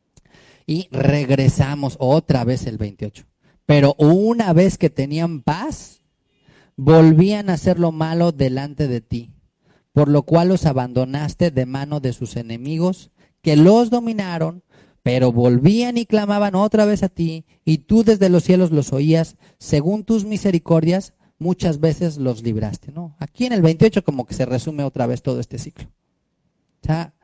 Y regresamos otra vez el 28. Pero una vez que tenían paz, volvían a hacer lo malo delante de ti, por lo cual los abandonaste de mano de sus enemigos, que los dominaron, pero volvían y clamaban otra vez a ti, y tú desde los cielos los oías, según tus misericordias, muchas veces los libraste, ¿no? Aquí en el 28 como que se resume otra vez todo este ciclo. O sea,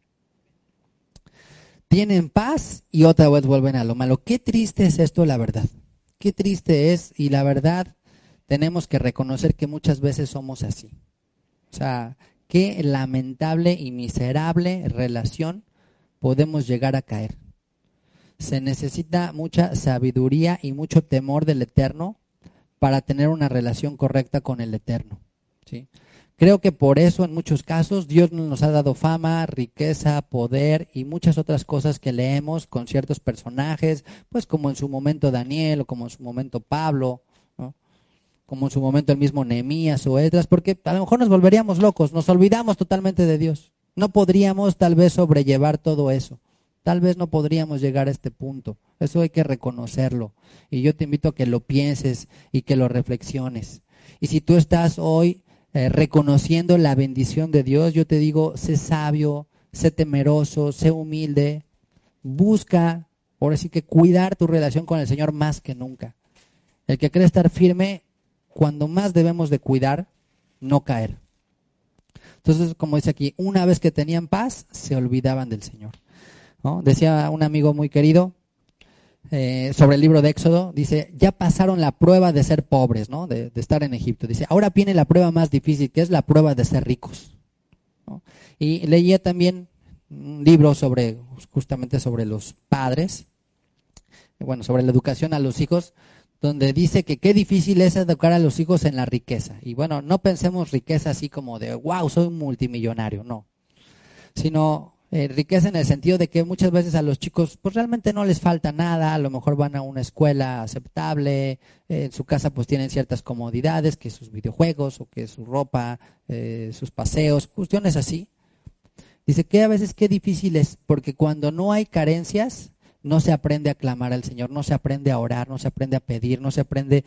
tienen paz y otra vez vuelven a lo malo. Qué triste es esto, la verdad. Qué triste es, y la verdad tenemos que reconocer que muchas veces somos así. O sea, qué lamentable y miserable relación podemos llegar a caer. Se necesita mucha sabiduría y mucho temor del Eterno para tener una relación correcta con el Eterno, ¿sí? Creo que por eso en muchos casos Dios nos ha dado fama, riqueza, poder y muchas otras cosas que leemos con ciertos personajes, pues como en su momento Daniel o como en su momento Pablo, ¿no? Como en su momento el mismo Nehemías o Esdras, porque a lo mejor nos volveríamos locos, nos olvidamos totalmente de Dios. No podríamos tal vez sobrellevar todo eso. Tal vez no podríamos llegar a este punto. Eso hay que reconocerlo. Y yo te invito a que lo pienses y que lo reflexiones. Y si tú estás hoy reconociendo la bendición de Dios, yo te digo, sé sabio, sé temeroso, sé humilde, busca, ahora sí que cuidar tu relación con el Señor más que nunca. El que cree estar firme, cuando más debemos de cuidar, no caer. Entonces, como dice aquí, una vez que tenían paz, se olvidaban del Señor, ¿no? Decía un amigo muy querido sobre el libro de Éxodo, dice, ya pasaron la prueba de ser pobres, ¿no? De estar en Egipto. Dice, ahora viene la prueba más difícil, que es la prueba de ser ricos, ¿no? Y leía también un libro justamente sobre los padres, bueno, sobre la educación a los hijos, donde dice que qué difícil es educar a los hijos en la riqueza. Y bueno, no pensemos riqueza así como de, wow, soy un multimillonario, no. Sino riqueza en el sentido de que muchas veces a los chicos pues realmente no les falta nada, a lo mejor van a una escuela aceptable, en su casa pues tienen ciertas comodidades, que sus videojuegos o que su ropa, sus paseos, cuestiones así. Dice que a veces qué difícil es, porque cuando no hay carencias, no se aprende a clamar al Señor, no se aprende a orar, no se aprende a pedir, no se aprende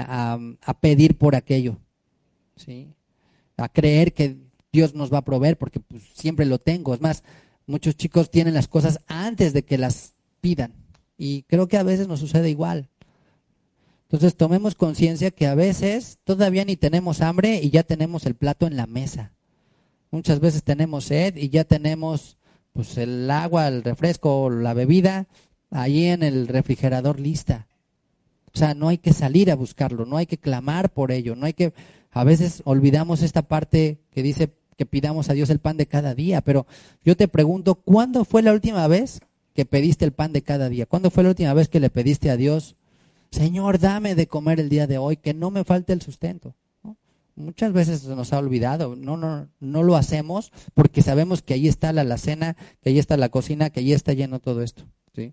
a pedir por aquello, ¿sí? A creer que Dios nos va a proveer, porque pues, siempre lo tengo. Es más, muchos chicos tienen las cosas antes de que las pidan, y creo que a veces nos sucede igual. Entonces tomemos conciencia que a veces todavía ni tenemos hambre y ya tenemos el plato en la mesa. Muchas veces tenemos sed y ya tenemos pues el agua, el refresco, la bebida ahí en el refrigerador lista. O sea, no hay que salir a buscarlo, no hay que clamar por ello, no hay que, a veces olvidamos esta parte que dice que pidamos a Dios el pan de cada día, pero yo te pregunto, ¿cuándo fue la última vez que pediste el pan de cada día? ¿Cuándo fue la última vez que le pediste a Dios, Señor, dame de comer el día de hoy, que no me falte el sustento? Muchas veces se nos ha olvidado, no lo hacemos porque sabemos que ahí está la alacena, que ahí está la cocina, que ahí está lleno todo esto, ¿sí?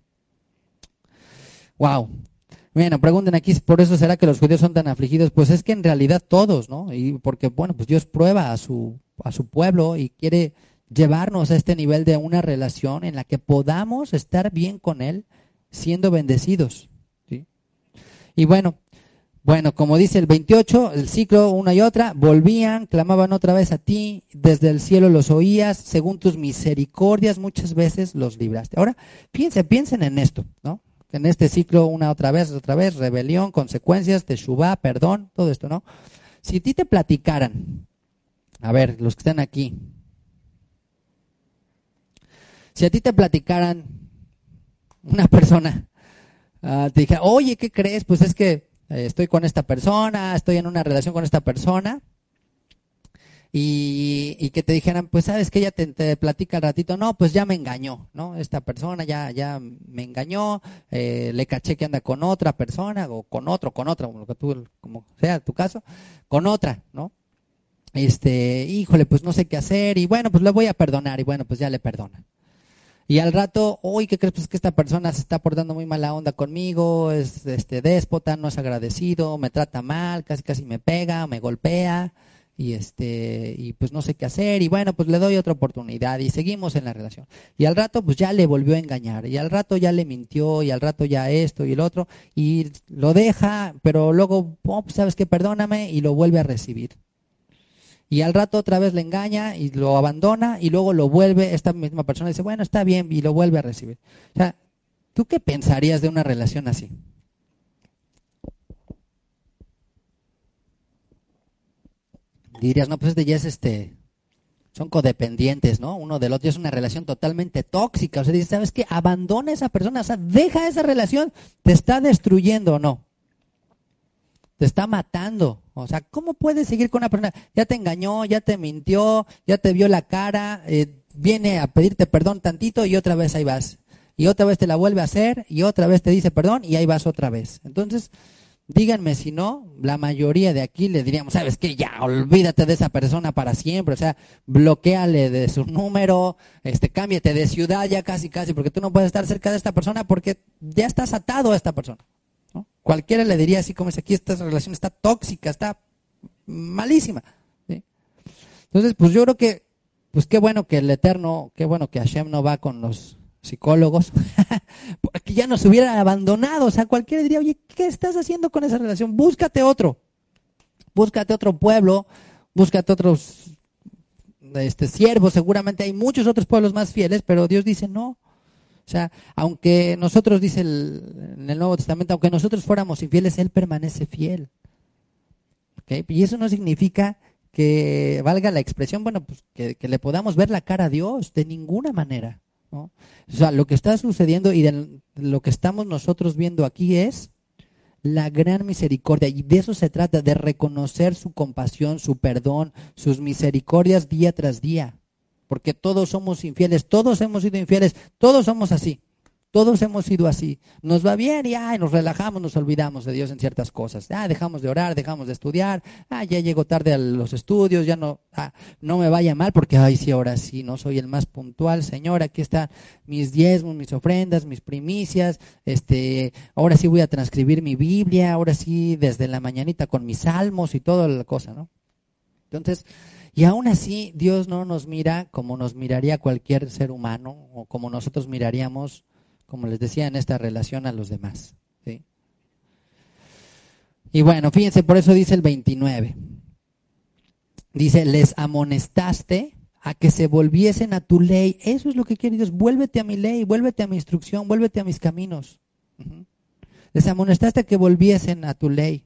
Wow. Bueno, pregunten aquí, ¿por eso será que los judíos son tan afligidos? Pues es que en realidad todos, ¿no? Y porque, bueno, pues Dios prueba a su pueblo y quiere llevarnos a este nivel de una relación en la que podamos estar bien con Él, siendo bendecidos, ¿sí? Y bueno, como dice el 28, el ciclo, una y otra, volvían, clamaban otra vez a ti, desde el cielo los oías, según tus misericordias muchas veces los libraste. Ahora, piensen en esto, ¿no? En este ciclo, una otra vez, rebelión, consecuencias, teshuvá, perdón, todo esto, ¿no? Si a ti te platicaran, a ver, los que están aquí, si a ti te platicaran una persona, te dijera, oye, ¿qué crees? Pues es que estoy con esta persona, estoy en una relación con esta persona, y que te dijeran, pues sabes que ella te platica al ratito, no, pues ya me engañó, ¿no? Esta persona ya me engañó, le caché que anda con otra persona, o con otra, como sea tu caso, con otra, ¿no? Híjole, pues no sé qué hacer, y bueno, pues le voy a perdonar, y bueno, pues ya le perdona. Y al rato, uy, ¿qué crees? Pues que esta persona se está portando muy mala onda conmigo, es déspota, no es agradecido, me trata mal, casi me pega, me golpea, y pues no sé qué hacer, y bueno, pues le doy otra oportunidad y seguimos en la relación. Y al rato pues ya le volvió a engañar, y al rato ya le mintió, y al rato ya esto y el otro, y lo deja, pero luego, oh, pues sabes qué, perdóname, y lo vuelve a recibir. Y al rato otra vez le engaña y lo abandona, y luego lo vuelve, esta misma persona dice, bueno, está bien, y lo vuelve a recibir. O sea, ¿tú qué pensarías de una relación así? Dirías, no, pues ya es son codependientes, ¿no? Uno del otro, es una relación totalmente tóxica. O sea, dices, ¿sabes qué? Abandona a esa persona, o sea, deja esa relación, te está destruyendo o no, te está matando. O sea, ¿cómo puedes seguir con una persona? Ya te engañó, ya te mintió, ya te vio la cara, viene a pedirte perdón tantito y otra vez ahí vas. Y otra vez te la vuelve a hacer y otra vez te dice perdón y ahí vas otra vez. Entonces, díganme si no, la mayoría de aquí le diríamos, ¿sabes qué? Ya, olvídate de esa persona para siempre, o sea, bloquéale de su número, cámbiate de ciudad ya casi, porque tú no puedes estar cerca de esta persona porque ya estás atado a esta persona, ¿no? Cualquiera le diría así como es aquí, esta relación está tóxica, está malísima, ¿sí? Entonces, pues yo creo que, pues qué bueno que el Eterno, qué bueno que Hashem no va con los psicólogos, porque ya nos hubieran abandonado. O sea, cualquiera diría, oye, ¿qué estás haciendo con esa relación? Búscate otro pueblo, búscate otros siervos, seguramente hay muchos otros pueblos más fieles, pero Dios dice no. O sea, aunque nosotros, dice en el Nuevo Testamento, aunque nosotros fuéramos infieles, Él permanece fiel. ¿Okay? Y eso no significa que valga la expresión, bueno, pues que le podamos ver la cara a Dios, de ninguna manera, ¿no? O sea, lo que está sucediendo y de lo que estamos nosotros viendo aquí es la gran misericordia, y de eso se trata, de reconocer su compasión, su perdón, sus misericordias día tras día, porque todos somos infieles, todos hemos sido infieles, todos somos así. Todos hemos sido así. Nos va bien y nos relajamos, nos olvidamos de Dios en ciertas cosas. Dejamos de orar, dejamos de estudiar. Ya llego tarde a los estudios, ya no me vaya mal porque, sí, ahora sí, no soy el más puntual. Señor, aquí están mis diezmos, mis ofrendas, mis primicias. Ahora sí voy a transcribir mi Biblia, ahora sí desde la mañanita con mis salmos y toda la cosa, ¿no? Entonces, y aún así, Dios no nos mira como nos miraría cualquier ser humano o como nosotros miraríamos, como les decía, en esta relación a los demás, ¿sí? Y bueno, fíjense, por eso dice el 29. Dice, les amonestaste a que se volviesen a tu ley. Eso es lo que quiere Dios. Vuélvete a mi ley, vuélvete a mi instrucción, vuélvete a mis caminos. Les amonestaste a que volviesen a tu ley.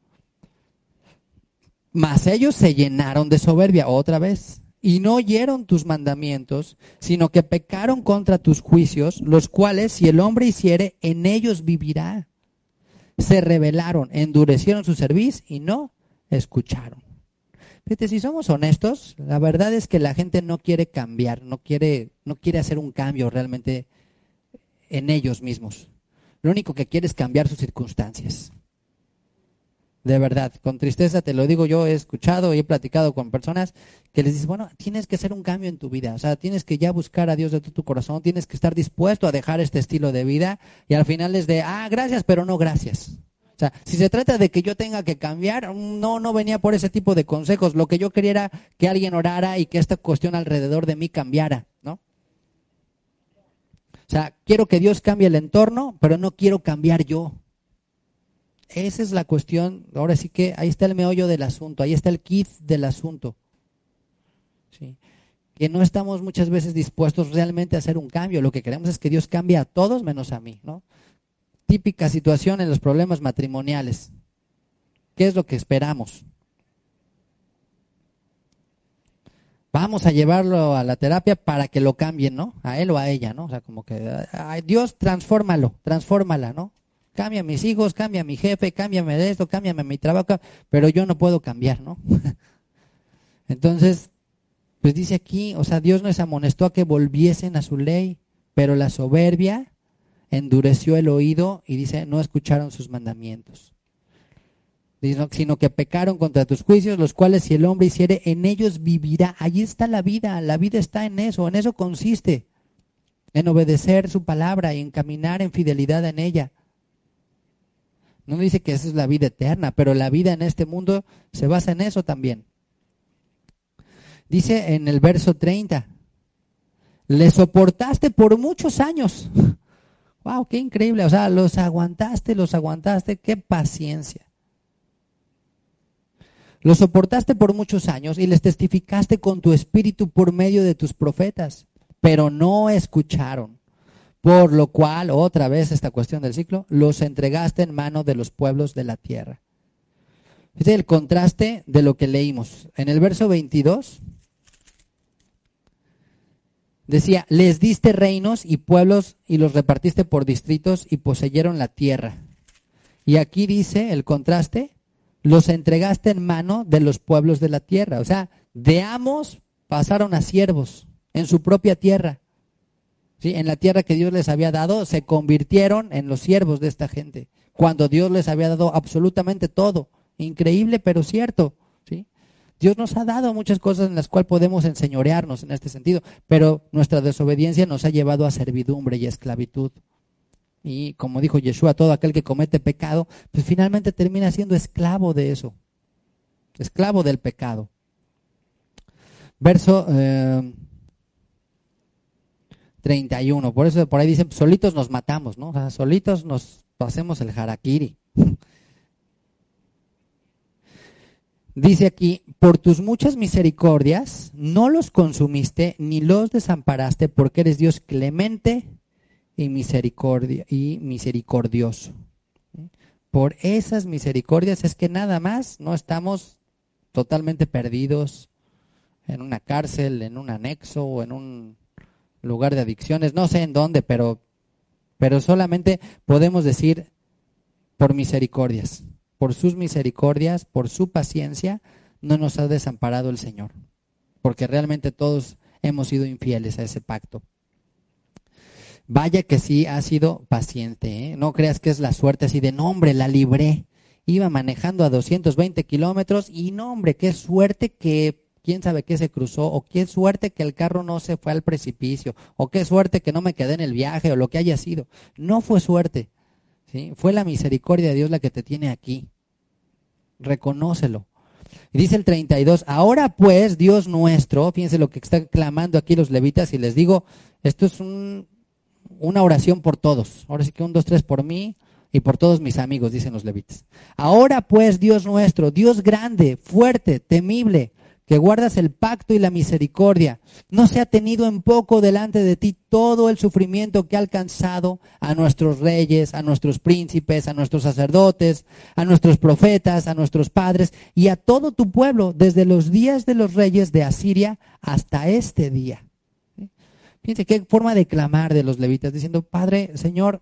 Mas ellos se llenaron de soberbia otra vez y no oyeron tus mandamientos, sino que pecaron contra tus juicios, los cuales si el hombre hiciere, en ellos vivirá. Se rebelaron, endurecieron su cerviz y no escucharon. Fíjate, si somos honestos, la verdad es que la gente no quiere cambiar, no quiere hacer un cambio realmente en ellos mismos. Lo único que quiere es cambiar sus circunstancias. De verdad, con tristeza te lo digo, yo he escuchado y he platicado con personas que les dicen, bueno, tienes que hacer un cambio en tu vida, o sea, tienes que ya buscar a Dios de todo tu corazón, tienes que estar dispuesto a dejar este estilo de vida, y al final es de, gracias, pero no gracias. O sea, si se trata de que yo tenga que cambiar, no venía por ese tipo de consejos. Lo que yo quería era que alguien orara y que esta cuestión alrededor de mí cambiara, ¿no? O sea, quiero que Dios cambie el entorno, pero no quiero cambiar yo. Esa es la cuestión. Ahora sí que ahí está el meollo del asunto, ahí está el kit del asunto. ¿Sí? Que no estamos muchas veces dispuestos realmente a hacer un cambio. Lo que queremos es que Dios cambie a todos menos a mí, ¿no? Típica situación en los problemas matrimoniales. ¿Qué es lo que esperamos? Vamos a llevarlo a la terapia para que lo cambien, ¿no? A él o a ella, ¿no? O sea, como que, Dios, transfórmala, ¿no? Cambia a mis hijos, cambia a mi jefe, cámbiame de esto, cámbiame mi trabajo, pero yo no puedo cambiar, ¿no? Entonces, pues dice aquí, o sea, Dios nos amonestó a que volviesen a su ley, pero la soberbia endureció el oído y dice, no escucharon sus mandamientos. Dice, sino que pecaron contra tus juicios, los cuales si el hombre hiciere, en ellos vivirá. Allí está la vida está en eso consiste, en obedecer su palabra y en caminar en fidelidad en ella. No dice que esa es la vida eterna, pero la vida en este mundo se basa en eso también. Dice en el verso 30, le soportaste por muchos años. Wow, qué increíble. O sea, los aguantaste, qué paciencia. Los soportaste por muchos años y les testificaste con tu espíritu por medio de tus profetas, pero no escucharon. Por lo cual, otra vez esta cuestión del ciclo, los entregaste en mano de los pueblos de la tierra. Fíjate el contraste de lo que leímos. En el verso 22 decía, les diste reinos y pueblos y los repartiste por distritos y poseyeron la tierra. Y aquí dice el contraste, los entregaste en mano de los pueblos de la tierra. O sea, de amos pasaron a siervos en su propia tierra. ¿Sí? En la tierra que Dios les había dado, se convirtieron en los siervos de esta gente, cuando Dios les había dado absolutamente todo. Increíble, pero cierto. ¿Sí? Dios nos ha dado muchas cosas en las cuales podemos enseñorearnos en este sentido, pero nuestra desobediencia nos ha llevado a servidumbre y a esclavitud. Y como dijo Yeshua, todo aquel que comete pecado, pues finalmente termina siendo esclavo de eso, esclavo del pecado. Verso 31, por eso por ahí dicen, solitos nos matamos, ¿no? O sea, solitos nos hacemos el harakiri. Dice aquí, por tus muchas misericordias no los consumiste ni los desamparaste, porque eres Dios clemente y misericordioso. Por esas misericordias es que nada más no estamos totalmente perdidos en una cárcel, en un anexo o en un lugar de adicciones, no sé en dónde, pero solamente podemos decir por misericordias, por sus misericordias, por su paciencia, no nos ha desamparado el Señor, porque realmente todos hemos sido infieles a ese pacto. Vaya que sí ha sido paciente, ¿eh? No creas que es la suerte así de, no hombre, la libré. Iba manejando a 220 kilómetros y no hombre, qué suerte que quién sabe qué se cruzó, o qué suerte que el carro no se fue al precipicio, o qué suerte que no me quedé en el viaje, o lo que haya sido. No fue suerte, ¿sí? Fue la misericordia de Dios la que te tiene aquí. Reconócelo. Y dice el 32, ahora pues, Dios nuestro, fíjense lo que están clamando aquí los levitas, y les digo, esto es una oración por todos. Ahora sí que 1, 2, 3 por mí y por todos mis amigos, dicen los levitas. Ahora pues, Dios nuestro, Dios grande, fuerte, temible, que guardas el pacto y la misericordia, no se ha tenido en poco delante de ti todo el sufrimiento que ha alcanzado a nuestros reyes, a nuestros príncipes, a nuestros sacerdotes, a nuestros profetas, a nuestros padres y a todo tu pueblo, desde los días de los reyes de Asiria hasta este día. Fíjense qué forma de clamar de los levitas, diciendo, Padre, Señor,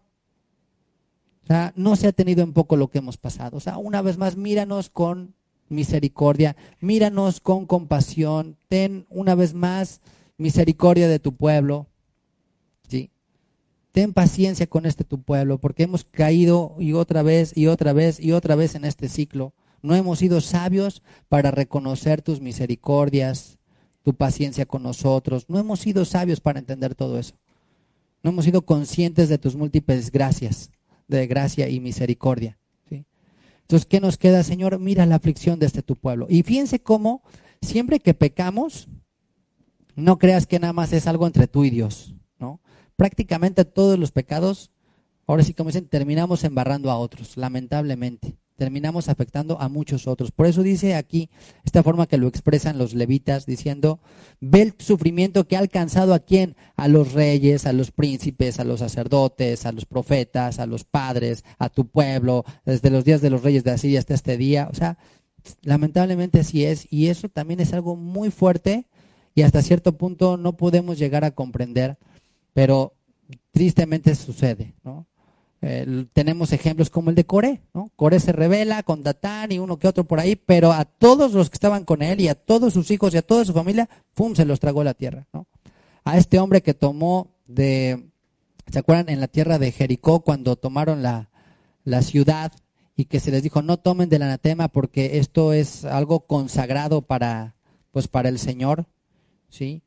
o sea, no se ha tenido en poco lo que hemos pasado. O sea, una vez más, míranos con misericordia, míranos con compasión, ten una vez más misericordia de tu pueblo, ¿sí? Ten paciencia con este tu pueblo, porque hemos caído y otra vez y otra vez y otra vez en este ciclo. No hemos sido sabios para reconocer tus misericordias, tu paciencia con nosotros. No hemos sido sabios para entender todo eso. No hemos sido conscientes de tus múltiples gracias, de gracia y misericordia, ¿sí? Entonces, ¿qué nos queda, Señor? Mira la aflicción de este tu pueblo. Y fíjense cómo siempre que pecamos, no creas que nada más es algo entre tú y Dios, ¿no? Prácticamente todos los pecados, ahora sí como dicen, terminamos embarrando a otros, lamentablemente. Terminamos afectando a muchos otros. Por eso dice aquí, esta forma que lo expresan los levitas, diciendo, ve el sufrimiento que ha alcanzado a quién, a los reyes, a los príncipes, a los sacerdotes, a los profetas, a los padres, a tu pueblo, desde los días de los reyes de Asiria hasta este día. O sea, lamentablemente así es, y eso también es algo muy fuerte y hasta cierto punto no podemos llegar a comprender, pero tristemente sucede, ¿no? Tenemos ejemplos como el de Coré, ¿no? Coré se rebela con Datán y uno que otro por ahí, pero a todos los que estaban con él y a todos sus hijos y a toda su familia, ¡pum!, se los tragó la tierra, ¿no? A este hombre que tomó ¿se acuerdan? En la tierra de Jericó, cuando tomaron la ciudad y que se les dijo, no tomen del anatema porque esto es algo consagrado pues para el Señor, ¿sí?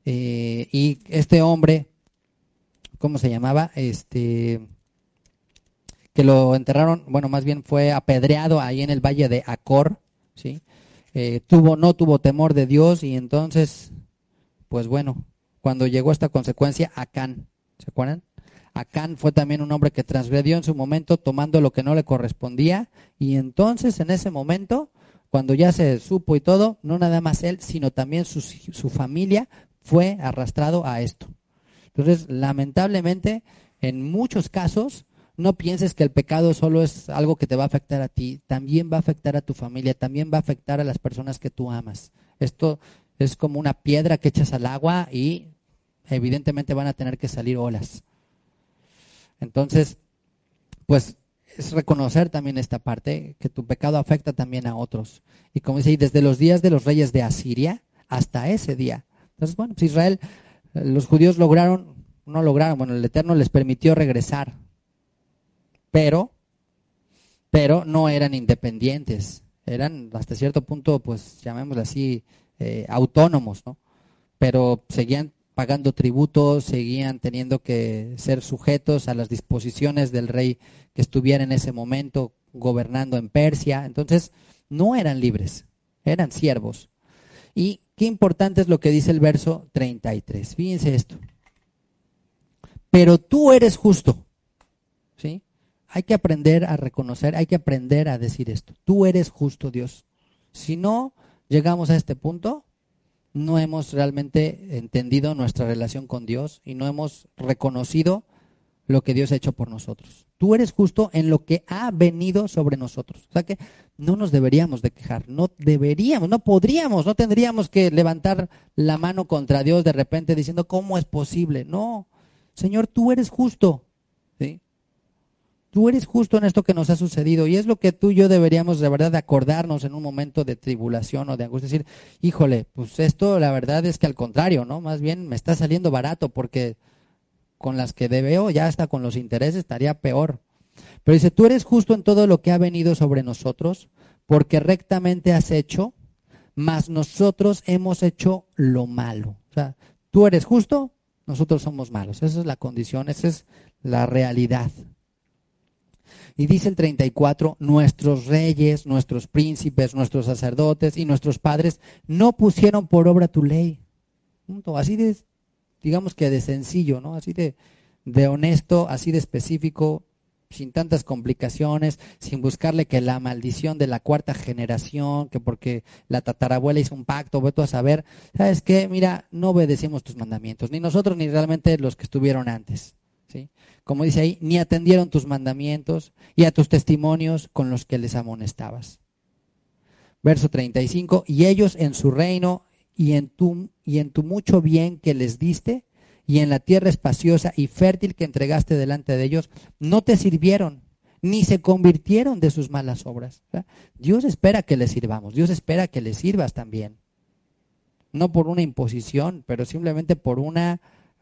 Y este hombre, ¿cómo se llamaba? Que lo enterraron, bueno, más bien fue apedreado ahí en el valle de Acor, ¿sí? No tuvo temor de Dios y entonces, pues bueno, cuando llegó esta consecuencia, Acán, ¿se acuerdan? Acán fue también un hombre que transgredió en su momento tomando lo que no le correspondía y entonces en ese momento, cuando ya se supo y todo, no nada más él, sino también su familia fue arrastrado a esto. Entonces, lamentablemente, en muchos casos, no pienses que el pecado solo es algo que te va a afectar a ti, también va a afectar a tu familia, también va a afectar a las personas que tú amas. Esto es como una piedra que echas al agua y evidentemente van a tener que salir olas. Entonces, pues es reconocer también esta parte, que tu pecado afecta también a otros. Y como dice, y desde los días de los reyes de Asiria hasta ese día. Entonces, bueno, pues Israel, los judíos bueno, el Eterno les permitió regresar, pero no eran independientes, eran hasta cierto punto, pues llamémoslo así, autónomos, ¿no? Pero seguían pagando tributos, seguían teniendo que ser sujetos a las disposiciones del rey que estuviera en ese momento gobernando en Persia. Entonces, no eran libres, eran siervos. Y qué importante es lo que dice el verso 33. Fíjense esto. Pero tú eres justo, ¿sí? Hay que aprender a reconocer, hay que aprender a decir esto. Tú eres justo, Dios. Si no llegamos a este punto, no hemos realmente entendido nuestra relación con Dios y no hemos reconocido lo que Dios ha hecho por nosotros. Tú eres justo en lo que ha venido sobre nosotros. O sea que no nos deberíamos de quejar, no deberíamos, no podríamos, no tendríamos que levantar la mano contra Dios de repente diciendo, ¿cómo es posible? No, Señor, tú eres justo, ¿sí? Tú eres justo en esto que nos ha sucedido y es lo que tú y yo deberíamos de verdad de acordarnos en un momento de tribulación o de angustia, decir, híjole, pues esto la verdad es que al contrario, ¿no? Más bien me está saliendo barato porque con las que debeo ya hasta con los intereses estaría peor. Pero dice, tú eres justo en todo lo que ha venido sobre nosotros porque rectamente has hecho, mas nosotros hemos hecho lo malo. O sea, tú eres justo, nosotros somos malos. Esa es la condición, esa es la realidad. Y dice el 34, nuestros reyes, nuestros príncipes, nuestros sacerdotes y nuestros padres no pusieron por obra tu ley. Punto. Así de, digamos que de sencillo, ¿no? Así de honesto, así de específico, sin tantas complicaciones, sin buscarle que la maldición de la cuarta generación, que porque la tatarabuela hizo un pacto, ve tú a saber, ¿sabes qué? Mira, no obedecimos tus mandamientos, ni nosotros ni realmente los que estuvieron antes, ¿sí? Como dice ahí, ni atendieron tus mandamientos y a tus testimonios con los que les amonestabas. Verso 35, y ellos en su reino y en tu mucho bien que les diste, y en la tierra espaciosa y fértil que entregaste delante de ellos, no te sirvieron, ni se convirtieron de sus malas obras. O sea, Dios espera que les sirvamos, Dios espera que les sirvas también. No por una imposición, pero simplemente por una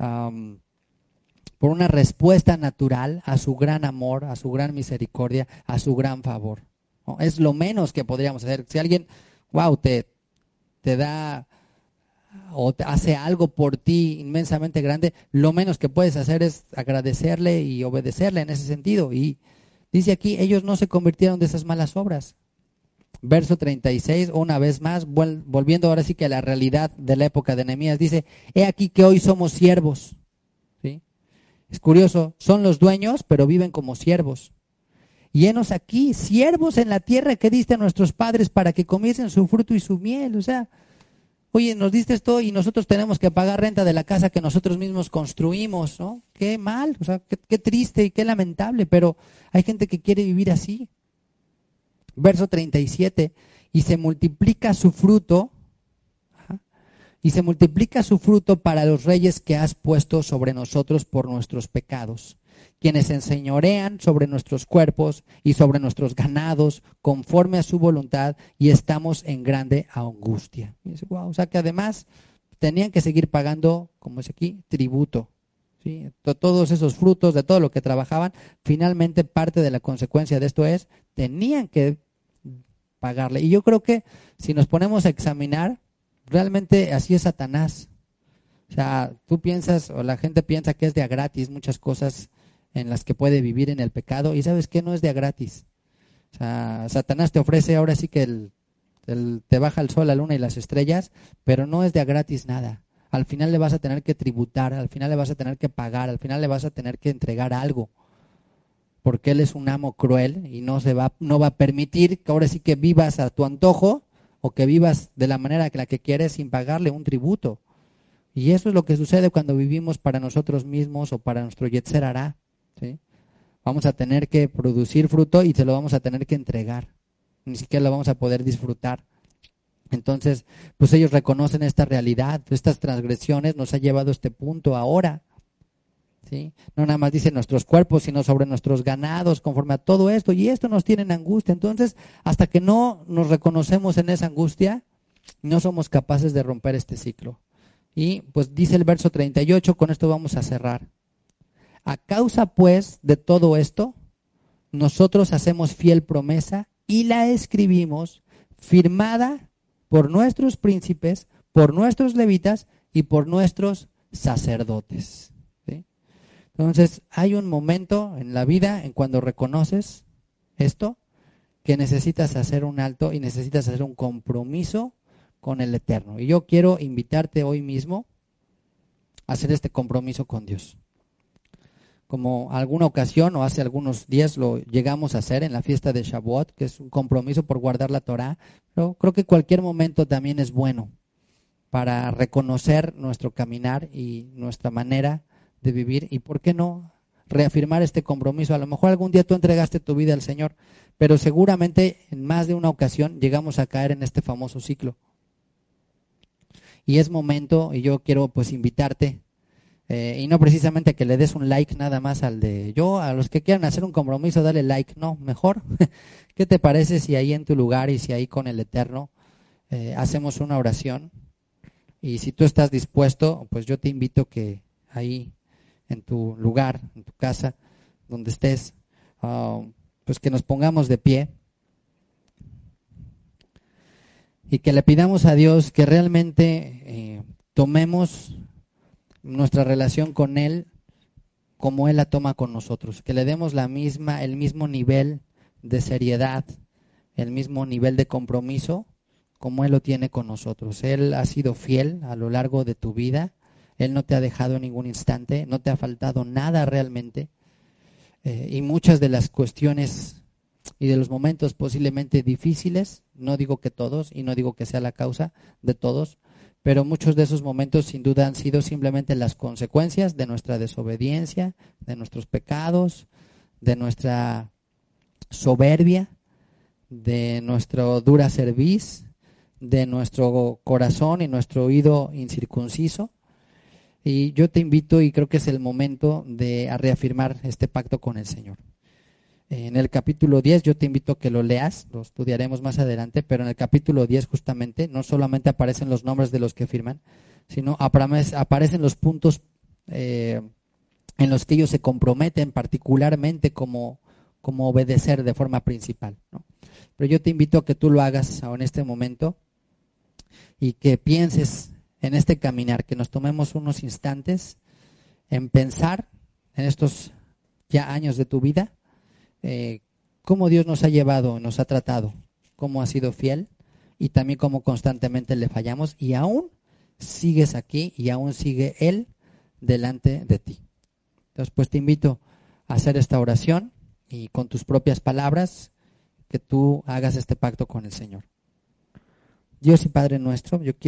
respuesta natural a su gran amor, a su gran misericordia, a su gran favor, ¿no? Es lo menos que podríamos hacer. Si alguien, wow, te da o te hace algo por ti inmensamente grande, lo menos que puedes hacer es agradecerle y obedecerle en ese sentido. Y dice aquí, ellos no se convirtieron de esas malas obras. Verso 36, una vez más, volviendo ahora sí que a la realidad de la época de Nehemías, dice, he aquí que hoy somos siervos. ¿Sí? Es curioso, son los dueños, pero viven como siervos. Y henos aquí, siervos en la tierra que diste a nuestros padres para que comiesen su fruto y su miel. O sea, oye, nos diste esto y nosotros tenemos que pagar renta de la casa que nosotros mismos construimos, ¿no? Qué mal, o sea, qué triste y qué lamentable, pero hay gente que quiere vivir así. Verso 37, y se multiplica su fruto, y se multiplica su fruto para los reyes que has puesto sobre nosotros por nuestros pecados, quienes enseñorean sobre nuestros cuerpos y sobre nuestros ganados conforme a su voluntad, y estamos en grande angustia. Y dice, wow, o sea que además tenían que seguir pagando, como es aquí, tributo. ¿Sí? Todos esos frutos de todo lo que trabajaban, finalmente parte de la consecuencia de esto es, tenían que pagarle. Y yo creo que si nos ponemos a examinar, realmente así es Satanás. O sea, tú piensas, o la gente piensa que es de a gratis muchas cosas en las que puede vivir en el pecado, y sabes que no es de a gratis. O sea, Satanás te ofrece ahora sí que te baja el sol, la luna y las estrellas, pero no es de a gratis nada. Al final le vas a tener que tributar, al final le vas a tener que pagar, al final le vas a tener que entregar algo, porque él es un amo cruel y no va a permitir que ahora sí que vivas a tu antojo o que vivas de la manera que la que quieres sin pagarle un tributo. Y eso es lo que sucede cuando vivimos para nosotros mismos o para nuestro Yetzer Hará, ¿sí? Vamos a tener que producir fruto y se lo vamos a tener que entregar. Ni siquiera lo vamos a poder disfrutar. Entonces, pues ellos reconocen esta realidad, estas transgresiones nos ha llevado a este punto ahora, ¿sí? No nada más dice nuestros cuerpos, sino sobre nuestros ganados, conforme a todo esto, y esto nos tiene en angustia. Entonces, hasta que no nos reconocemos en esa angustia, no somos capaces de romper este ciclo. Y pues dice el verso 38, con esto vamos a cerrar. A causa pues de todo esto, nosotros hacemos fiel promesa y la escribimos, firmada por nuestros príncipes, por nuestros levitas y por nuestros sacerdotes. ¿Sí? Entonces, hay un momento en la vida en cuando reconoces esto, que necesitas hacer un alto y necesitas hacer un compromiso con el Eterno. Y yo quiero invitarte hoy mismo a hacer este compromiso con Dios. como alguna ocasión o hace algunos días lo llegamos a hacer en la fiesta de Shavuot, que es un compromiso por guardar la Torá, pero creo que cualquier momento también es bueno para reconocer nuestro caminar y nuestra manera de vivir y, ¿por qué no?, reafirmar este compromiso. A lo mejor algún día tú entregaste tu vida al Señor, pero seguramente en más de una ocasión llegamos a caer en este famoso ciclo. Y es momento, y yo quiero pues invitarte, y no precisamente que le des un like nada más al de yo, a los que quieran hacer un compromiso, dale like, no, mejor, ¿qué te parece si ahí en tu lugar y si ahí con el Eterno hacemos una oración? Y si tú estás dispuesto, pues yo te invito que ahí en tu lugar, en tu casa, donde estés, pues que nos pongamos de pie y que le pidamos a Dios que realmente tomemos nuestra relación con Él como Él la toma con nosotros, que le demos el mismo nivel de seriedad, el mismo nivel de compromiso como Él lo tiene con nosotros. Él ha sido fiel a lo largo de tu vida, Él no te ha dejado en ningún instante, no te ha faltado nada realmente, y muchas de las cuestiones y de los momentos posiblemente difíciles, no digo que todos y no digo que sea la causa de todos, pero muchos de esos momentos sin duda han sido simplemente las consecuencias de nuestra desobediencia, de nuestros pecados, de nuestra soberbia, de nuestro dura cerviz, de nuestro corazón y nuestro oído incircunciso. Y yo te invito, y creo que es el momento de reafirmar este pacto con el Señor. En el capítulo 10, yo te invito a que lo leas, lo estudiaremos más adelante, pero en el capítulo 10 justamente no solamente aparecen los nombres de los que firman, sino aparecen los puntos en los que ellos se comprometen particularmente como obedecer de forma principal, ¿no? Pero yo te invito a que tú lo hagas en este momento y que pienses en este caminar, que nos tomemos unos instantes en pensar en estos ya años de tu vida, cómo Dios nos ha llevado, nos ha tratado, cómo ha sido fiel y también cómo constantemente le fallamos y aún sigues aquí y aún sigue Él delante de ti. Entonces, pues te invito a hacer esta oración y con tus propias palabras que tú hagas este pacto con el Señor. Dios y Padre nuestro, yo quiero